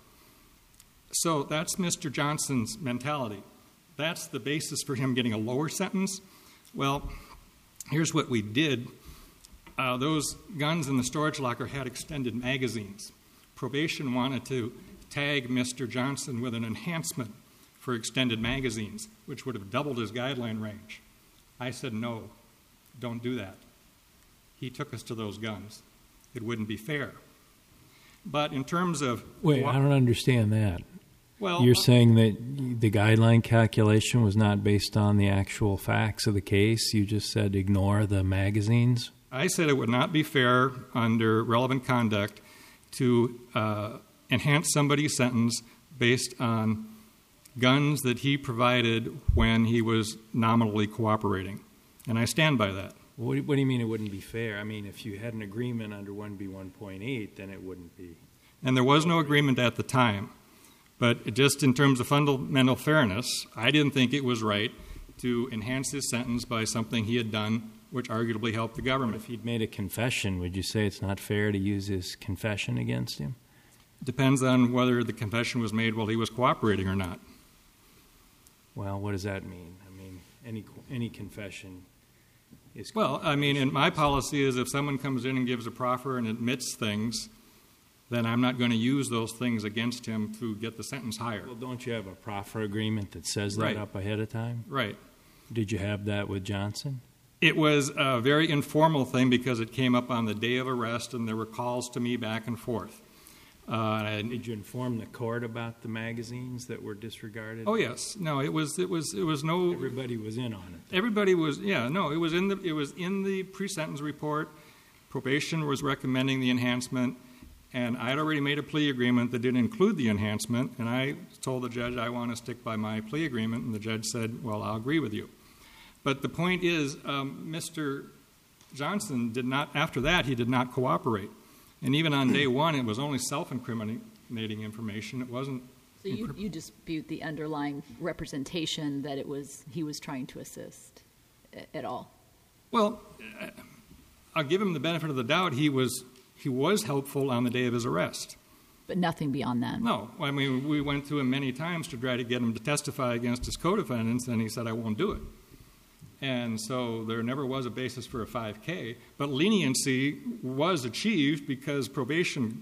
S8: So that's Mister Johnson's mentality. That's the basis for him getting a lower sentence. Well, here's what we did. Uh, those guns in the storage locker had extended magazines. Probation wanted to tag Mister Johnson with an enhancement for extended magazines, which would have doubled his guideline range. I said, no, don't do that. He took us to those guns. It wouldn't be fair. But in terms of...
S3: Wait, what, I don't understand that.
S8: Well,
S3: You're saying that the guideline calculation was not based on the actual facts of the case? You just said ignore the magazines?
S8: I said it would not be fair under relevant conduct to uh, enhance somebody's sentence based on guns that he provided when he was nominally cooperating. And I stand by that.
S3: What do you mean it wouldn't be fair? I mean, if you had an agreement under one B one point eight, then it wouldn't be.
S8: And there was no agreement at the time. But just in terms of fundamental fairness, I didn't think it was right to enhance his sentence by something he had done which arguably helped the government.
S3: If he'd made a confession, would you say it's not fair to use his confession against him?
S8: Depends on whether the confession was made while he was cooperating or not.
S3: Well, what does that mean? I mean, any any confession is...
S8: Well, I mean, in my policy is if someone comes in and gives a proffer and admits things, then I'm not going to use those things against him to get the sentence higher.
S3: Well, don't you have a proffer agreement that says
S8: right.
S3: that up ahead of time?
S8: Right.
S3: Did you have that with Johnson?
S8: It was a very informal thing because it came up on the day of arrest, and there were calls to me back and forth. Uh, and
S3: Did you inform the court about the magazines that were disregarded?
S8: Oh yes, no, it was it was it was no.
S3: Everybody was in on it.
S8: Everybody was yeah no. It was in the it was in the pre-sentence report. Probation was recommending the enhancement, and I had already made a plea agreement that didn't include the enhancement. And I told the judge I want to stick by my plea agreement, and the judge said, "Well, I'll agree with you." But the point is, um, Mister Johnson did not. After that, he did not cooperate. And even on day one, it was only self-incriminating information. It wasn't.
S2: So you, you dispute the underlying representation that it was he was trying to assist at all?
S8: Well, I'll give him the benefit of the doubt. He was he was helpful on the day of his arrest.
S2: But nothing beyond that?
S8: No. I mean, we went to him many times to try to get him to testify against his co-defendants, and he said, I won't do it. And so there never was a basis for a five K. But leniency was achieved because probation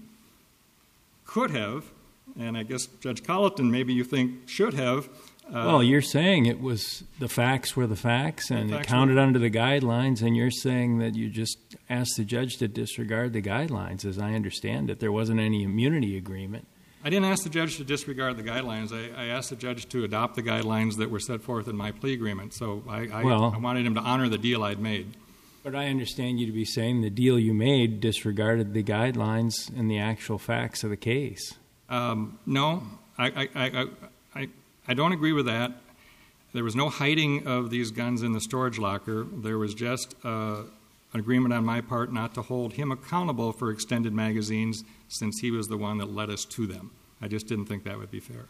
S8: could have, and I guess Judge Colleton maybe you think should have. Uh,
S3: well, you're saying it was the facts were the facts, and
S8: the
S3: it
S8: facts
S3: counted
S8: were,
S3: under the guidelines, and you're saying that you just asked the judge to disregard the guidelines, as I understand it. There wasn't any immunity agreement.
S8: I didn't ask the judge to disregard the guidelines. I, I asked the judge to adopt the guidelines that were set forth in my plea agreement. So I, I,
S3: well,
S8: I wanted him to honor the deal I'd made.
S3: But I understand you to be saying the deal you made disregarded the guidelines and the actual facts of the case. Um,
S8: no, I, I, I, I, I don't agree with that. There was no hiding of these guns in the storage locker. There was just uh, an agreement on my part not to hold him accountable for extended magazines since he was the one that led us to them. I just didn't think that would be fair.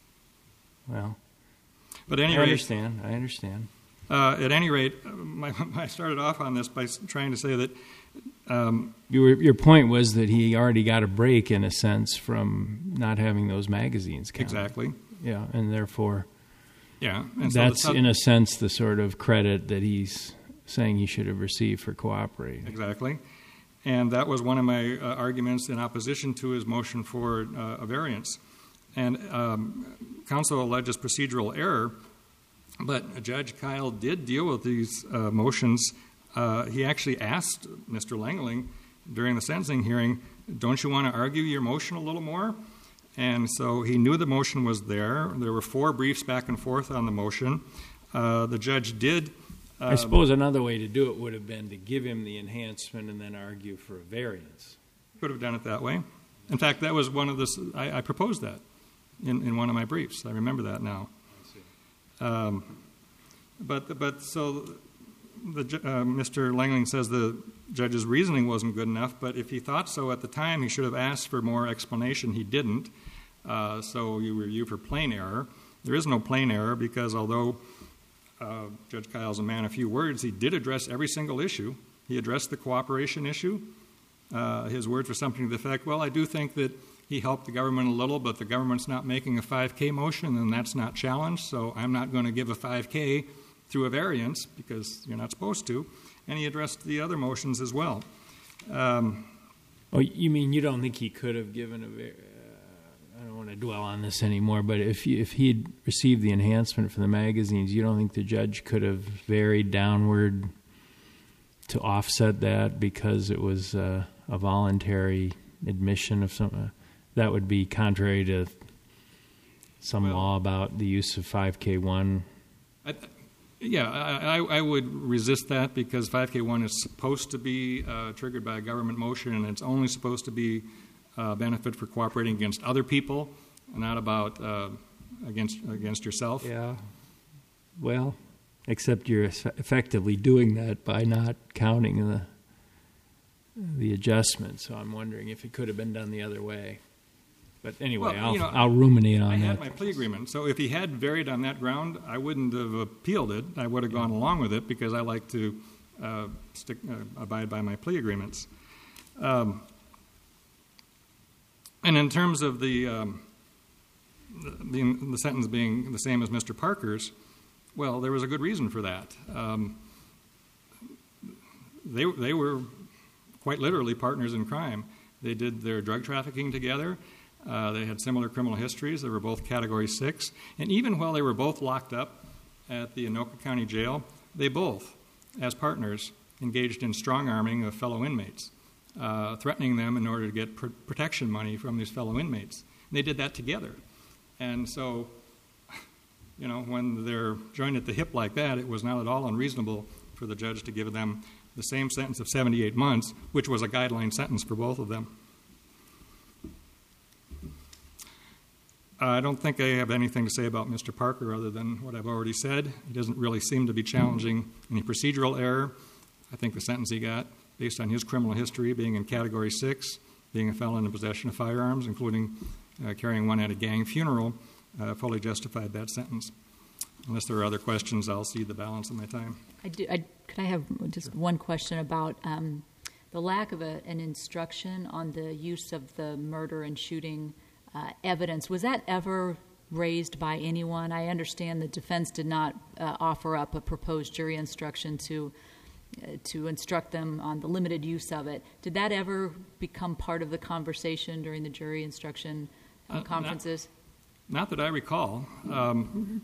S3: Well,
S8: but at any
S3: I
S8: rate,
S3: understand. I understand.
S8: Uh, at any rate, my, I started off on this by trying to say that um,
S3: your your point was that he already got a break in a sense from not having those magazines counted.
S8: Exactly.
S3: Yeah, and therefore,
S8: yeah, and
S3: that's
S8: so
S3: in a sense the sort of credit that he's saying he should have received for cooperating.
S8: Exactly. And that was one of my uh, arguments in opposition to his motion for uh, a variance. And um, counsel alleges procedural error, but Judge Kyle did deal with these uh, motions. Uh, he actually asked Mister Langling during the sentencing hearing, don't you want to argue your motion a little more? And so he knew the motion was there. There were four briefs back and forth on the motion. Uh, the judge did...
S3: Um, I suppose another way to do it would have been to give him the enhancement and then argue for a variance.
S8: Could have done it that way. In fact, that was one of the... I, I proposed that in, in one of my briefs. I remember that now.
S3: I see.
S8: Um, but, but so the, uh, Mister Langling says the judge's reasoning wasn't good enough, but if he thought so at the time, he should have asked for more explanation. He didn't. Uh, so you review for plain error. There is no plain error because although... Uh, Judge Kyle's a man of few words. He did address every single issue. He addressed the cooperation issue. Uh, his words were something to the effect, well, I do think that he helped the government a little, but the government's not making a five K motion, and that's not challenged, so I'm not going to give a five K through a variance because you're not supposed to. And he addressed the other motions as well. Um,
S3: oh, you mean you don't think he could have given a variance? I don't want to dwell on this anymore, but if he, if he'd received the enhancement for the magazines, you don't think the judge could have varied downward to offset that because it was uh, a voluntary admission of some? Uh, that would be contrary to some well, law about the use of five K one.
S8: I, yeah, I, I would resist that because five K one is supposed to be uh, triggered by a government motion, and it's only supposed to be Uh, benefit for cooperating against other people, not about uh, against against yourself.
S3: Yeah. Well, except you're effectively doing that by not counting the the adjustment. So I'm wondering if it could have been done the other way. But anyway,
S8: well,
S3: I'll,
S8: you know,
S3: I'll ruminate on
S8: I
S3: that.
S8: I had my plea agreement, so if he had varied on that ground, I wouldn't have appealed it. I would have gone along with it because I like to uh, stick uh, abide by my plea agreements. Um, And in terms of the, um, the the sentence being the same as Mister Parker's, well, there was a good reason for that. Um, they they were quite literally partners in crime. They did their drug trafficking together. Uh, they had similar criminal histories. They were both Category six. And even while they were both locked up at the Anoka County Jail, they both as partners, engaged in strong-arming of fellow inmates, uh, threatening them in order to get pr- protection money from these fellow inmates. And they did that together. And so, you know, when they're joined at the hip like that, it was not at all unreasonable for the judge to give them the same sentence of seventy-eight months, which was a guideline sentence for both of them. I don't think I have anything to say about Mister Parker other than what I've already said. He doesn't really seem to be challenging any procedural error. I think the sentence he got, based on his criminal history, being in Category six, being a felon in possession of firearms, including uh, carrying one at a gang funeral, uh, fully justified that sentence. Unless there are other questions, I'll cede the balance of my time.
S2: I do, I, could I have just one question about um, the lack of a, an instruction on the use of the murder and shooting uh, evidence? Was that ever raised by anyone? I understand the defense did not uh, offer up a proposed jury instruction to uh, to instruct them on the limited use of it. Did that ever become part of the conversation during the jury instruction uh, conferences?
S8: Not, not that I recall. Um,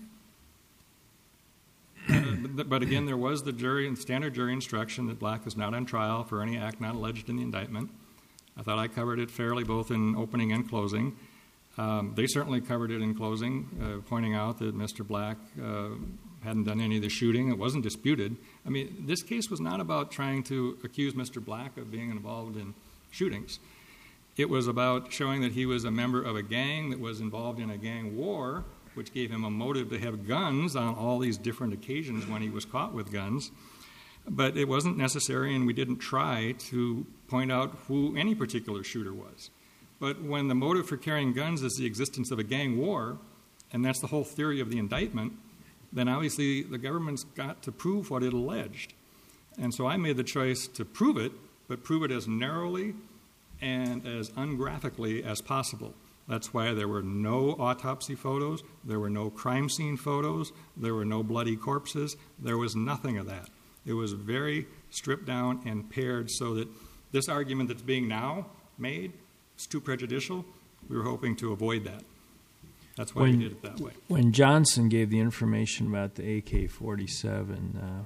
S8: uh, but again, there was the jury and standard jury instruction that Black is not on trial for any act not alleged in the indictment. I thought I covered it fairly both in opening and closing. Um, they certainly covered it in closing, uh, pointing out that Mister Black uh, hadn't done any of the shooting. It wasn't disputed. I mean, this case was not about trying to accuse Mister Black of being involved in shootings. It was about showing that he was a member of a gang that was involved in a gang war, which gave him a motive to have guns on all these different occasions when he was caught with guns. But it wasn't necessary, and we didn't try to point out who any particular shooter was. But when the motive for carrying guns is the existence of a gang war, and that's the whole theory of the indictment, then obviously the government's got to prove what it alleged. And so I made the choice to prove it, but prove it as narrowly and as ungraphically as possible. That's why there were no autopsy photos, there were no crime scene photos, there were no bloody corpses, there was nothing of that. It was very stripped down and paired so that this argument that's being now made is too prejudicial. We were hoping to avoid that. That's why
S3: when,
S8: we did it that way.
S3: When Johnson gave the information about the A K forty-seven, uh,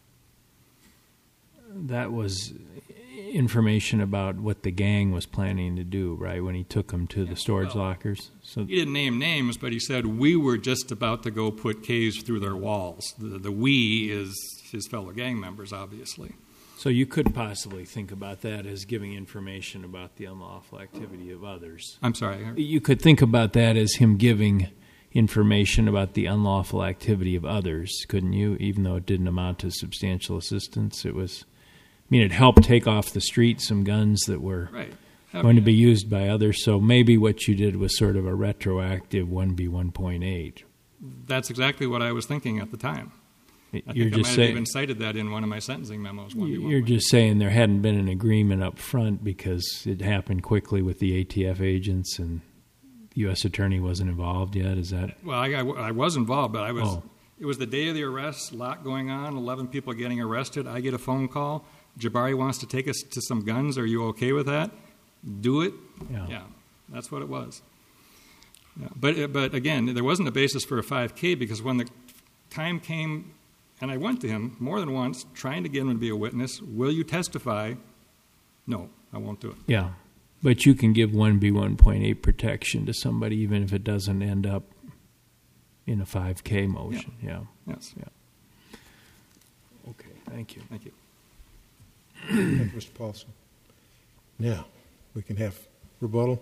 S3: that was information about what the gang was planning to do, right, when he took them to yeah, the storage well, lockers? So
S8: he didn't name names, but he said, we were just about to go put K's through their walls. The, the we is his fellow gang members, obviously.
S3: So you could possibly think about that as giving information about the unlawful activity of others.
S8: I'm sorry?
S3: You could think about that as him giving information about the unlawful activity of others, couldn't you? Even though it didn't amount to substantial assistance, it was... I mean, it helped take off the street some guns that were
S8: right.
S3: going to be used by others. So maybe what you did was sort of a retroactive one B one point eight.
S8: That's exactly what I was thinking at the time. I
S3: you're
S8: think
S3: just
S8: I might
S3: saying,
S8: have even cited that in one of my sentencing memos.
S3: You're just saying there hadn't been an agreement up front because it happened quickly with the A T F agents and the U S attorney wasn't involved yet. Is that?
S8: Well, I, I, I was involved, but I was.
S3: Oh.
S8: It was the day of the arrest. A lot going on. Eleven people getting arrested. I get a phone call. Jabari wants to take us to some guns. Are you okay with that? Do it.
S3: Yeah,
S8: yeah that's what it was. Yeah. But but again, there wasn't a basis for a five K because when the time came, and I went to him more than once, trying to get him to be a witness. Will you testify? No, I won't do it.
S3: Yeah, but you can give one B one point eight protection to somebody even if it doesn't end up in a five K motion. Yeah.
S8: yeah. Yes.
S3: Yeah. Okay. Thank you.
S8: Thank you.
S4: Thank you, Mister Paulson. Now, we can have rebuttal.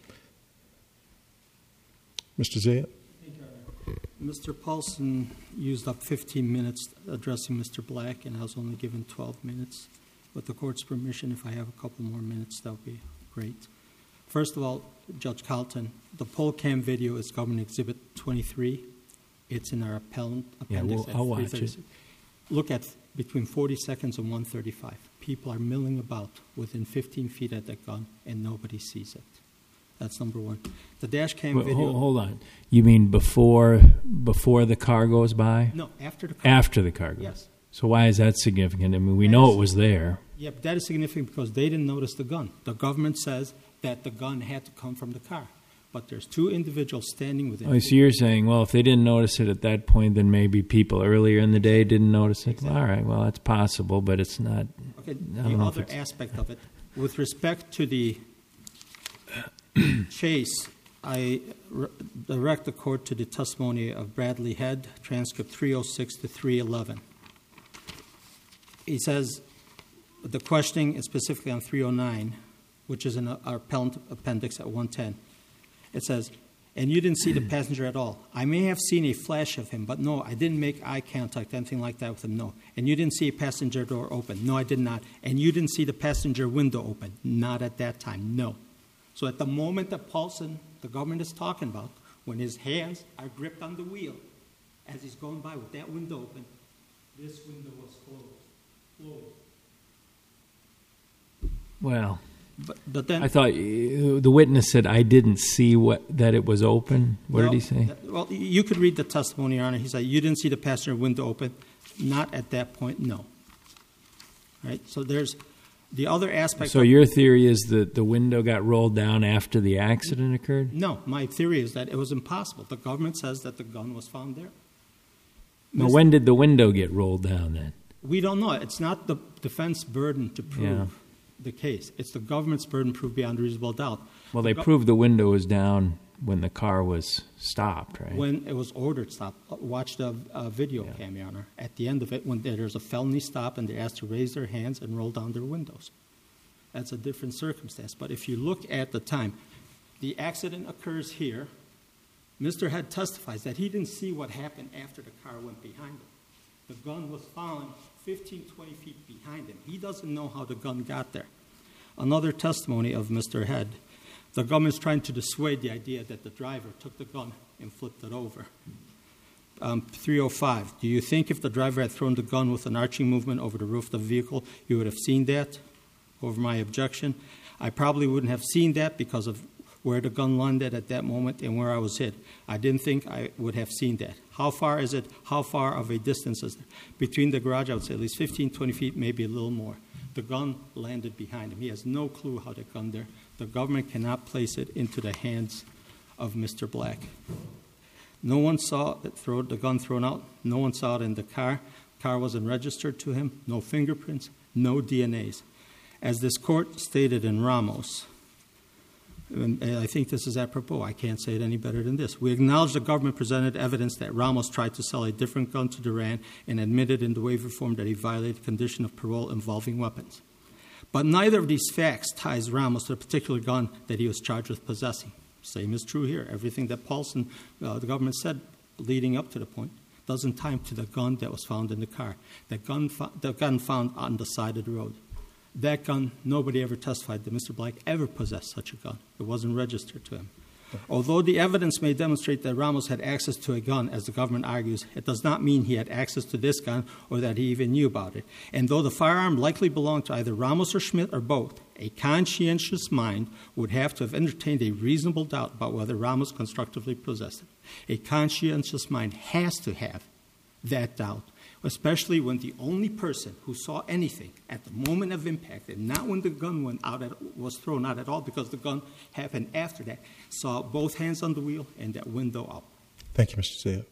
S4: Mister Zayat?
S1: Mister Paulson used up fifteen minutes addressing Mister Black, and I was only given twelve minutes. With the court's permission, if I have a couple more minutes, that would be great. First of all, Judge Carlton, the poll cam video is Government Exhibit twenty-three. It's in our appellant appendix.
S3: Yeah, well, I'll watch it.
S1: Look at between forty seconds and one thirty-five. People are milling about within fifteen feet of that gun, and nobody sees it. That's number one. The dash cam
S3: well,
S1: video...
S3: Hold, hold on. You mean before before the car goes by?
S1: No, after the car.
S3: After the car goes.
S1: Yes.
S3: So why is that significant? I mean, we
S1: that
S3: know
S1: is,
S3: it was there.
S1: Yeah, but that is significant because they didn't notice the gun. The government says that the gun had to come from the car. but there's two individuals standing within.
S3: Oh, so you're saying, well, if they didn't notice it at that point, then maybe people earlier in the day didn't notice it?
S1: Exactly.
S3: All right, well, that's possible, but it's not.
S1: Okay,
S3: I
S1: the
S3: don't know if
S1: other
S3: it's-
S1: aspect of it, with respect to the chase, I re- direct the court to the testimony of Bradley Head, transcript three oh six to three eleven. He says, the questioning is specifically on three oh nine, which is in our appellant appendix at one ten. It says, and you didn't see the passenger at all. I may have seen a flash of him, but no, I didn't make eye contact, anything like that with him, no. And you didn't see a passenger door open. No, I did not. And you didn't see the passenger window open. Not at that time, no. So at the moment that Paulson, the government is talking about, when his hands are gripped on the wheel, as he's going by with that window open, this window was closed. Closed.
S3: Well,
S1: But, but then...
S3: I thought uh, the witness said I didn't see what that it was open. What
S1: well,
S3: did he say?
S1: Well, you could read the testimony, Your Honor. He said, you didn't see the passenger window open. Not at that point, no. Right? So there's the other aspect...
S3: So
S1: of,
S3: your theory is that the window got rolled down after the accident occurred?
S1: No, my theory is that it was impossible. The government says that the gun was found there.
S3: Now, when did the window get rolled down then?
S1: We don't know. It's not the defense burden to prove
S3: Yeah.
S1: the case. It's the government's burden to prove beyond reasonable doubt.
S3: Well, they
S1: The go-
S3: proved the window was down when the car was stopped, right?
S1: When it was ordered stop. Watch the uh, video
S3: Yeah.
S1: cam, Your Honor. At the end of it, when there's a felony stop and they're asked to raise their hands and roll down their windows. That's a different circumstance. But if you look at the time, the accident occurs here. Mister Head testifies that he didn't see what happened after the car went behind him. The gun was found fifteen, twenty feet behind him. He doesn't know how the gun got there. Another testimony of Mister Head, the government's trying to dissuade the idea that the driver took the gun and flipped it over. Um, three oh five, do you think if the driver had thrown the gun with an arching movement over the roof of the vehicle, you would have seen that? Over my objection, I probably wouldn't have seen that because of where the gun landed at that moment and where I was hit. I didn't think I would have seen that. How far is it? How far of a distance is it? Between the garage, I would say at least fifteen, twenty feet, maybe a little more. The gun landed behind him. He has no clue how the gun there. The government cannot place it into the hands of Mister Black. No one saw it throw, the gun thrown out. No one saw it in the car. Car wasn't registered to him. No fingerprints. No D N As. As this court stated in Ramos, and I think this is apropos, I can't say it any better than this. We acknowledge the government presented evidence that Ramos tried to sell a different gun to Duran and admitted in the waiver form that he violated the condition of parole involving weapons. But neither of these facts ties Ramos to the particular gun that he was charged with possessing. Same is true here. Everything that Paulson, uh, the government said leading up to the point, doesn't tie him to the gun that was found in the car. The gun, fo- the gun found on the side of the road. That gun, nobody ever testified that Mister Black ever possessed such a gun. It wasn't registered to him. Although the evidence may demonstrate that Ramos had access to a gun, as the government argues, it does not mean he had access to this gun or that he even knew about it. And though the firearm likely belonged to either Ramos or Schmidt or both, a conscientious mind would have to have entertained a reasonable doubt about whether Ramos constructively possessed it. A conscientious mind has to have that doubt, especially when the only person who saw anything at the moment of impact, and not when the gun went out at, was thrown out at all, because the gun happened after that, saw both hands on the wheel and that window up.
S4: Thank you, Mister Zia.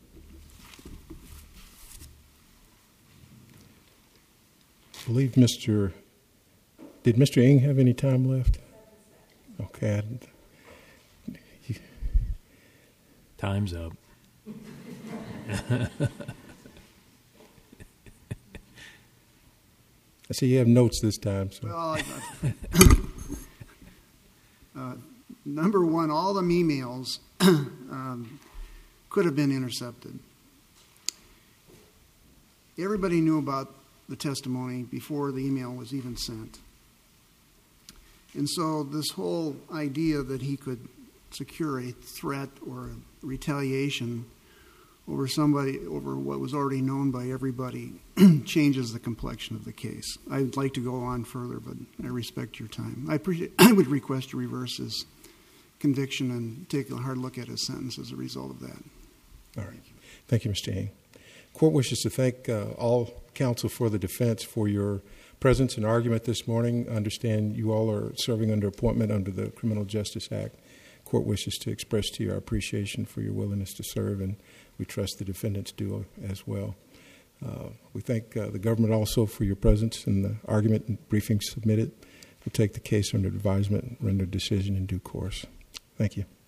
S4: I believe Mister Did Mister Ng have any time left? Okay. I, he,
S3: Time's up.
S4: I see you have notes this time. So.
S5: Well, uh, number one, all them emails um, could have been intercepted. Everybody knew about the testimony before the email was even sent. And so this whole idea that he could secure a threat or a retaliation over somebody, over what was already known by everybody, changes the complexion of the case. I'd like to go on further, but I respect your time. I, appreciate, I would request to reverse his conviction and take a hard look at his sentence as a result of that.
S4: All right. Thank you, Mister Ng. Court wishes to thank uh, all counsel for the defense for your presence and argument this morning. I understand you all are serving under appointment under the Criminal Justice Act. court wishes to express to you our appreciation for your willingness to serve, and we trust the defendants do as well. Uh, we thank uh, the government also for your presence and the argument and briefing submitted. We'll take the case under advisement and render a decision in due course. Thank you.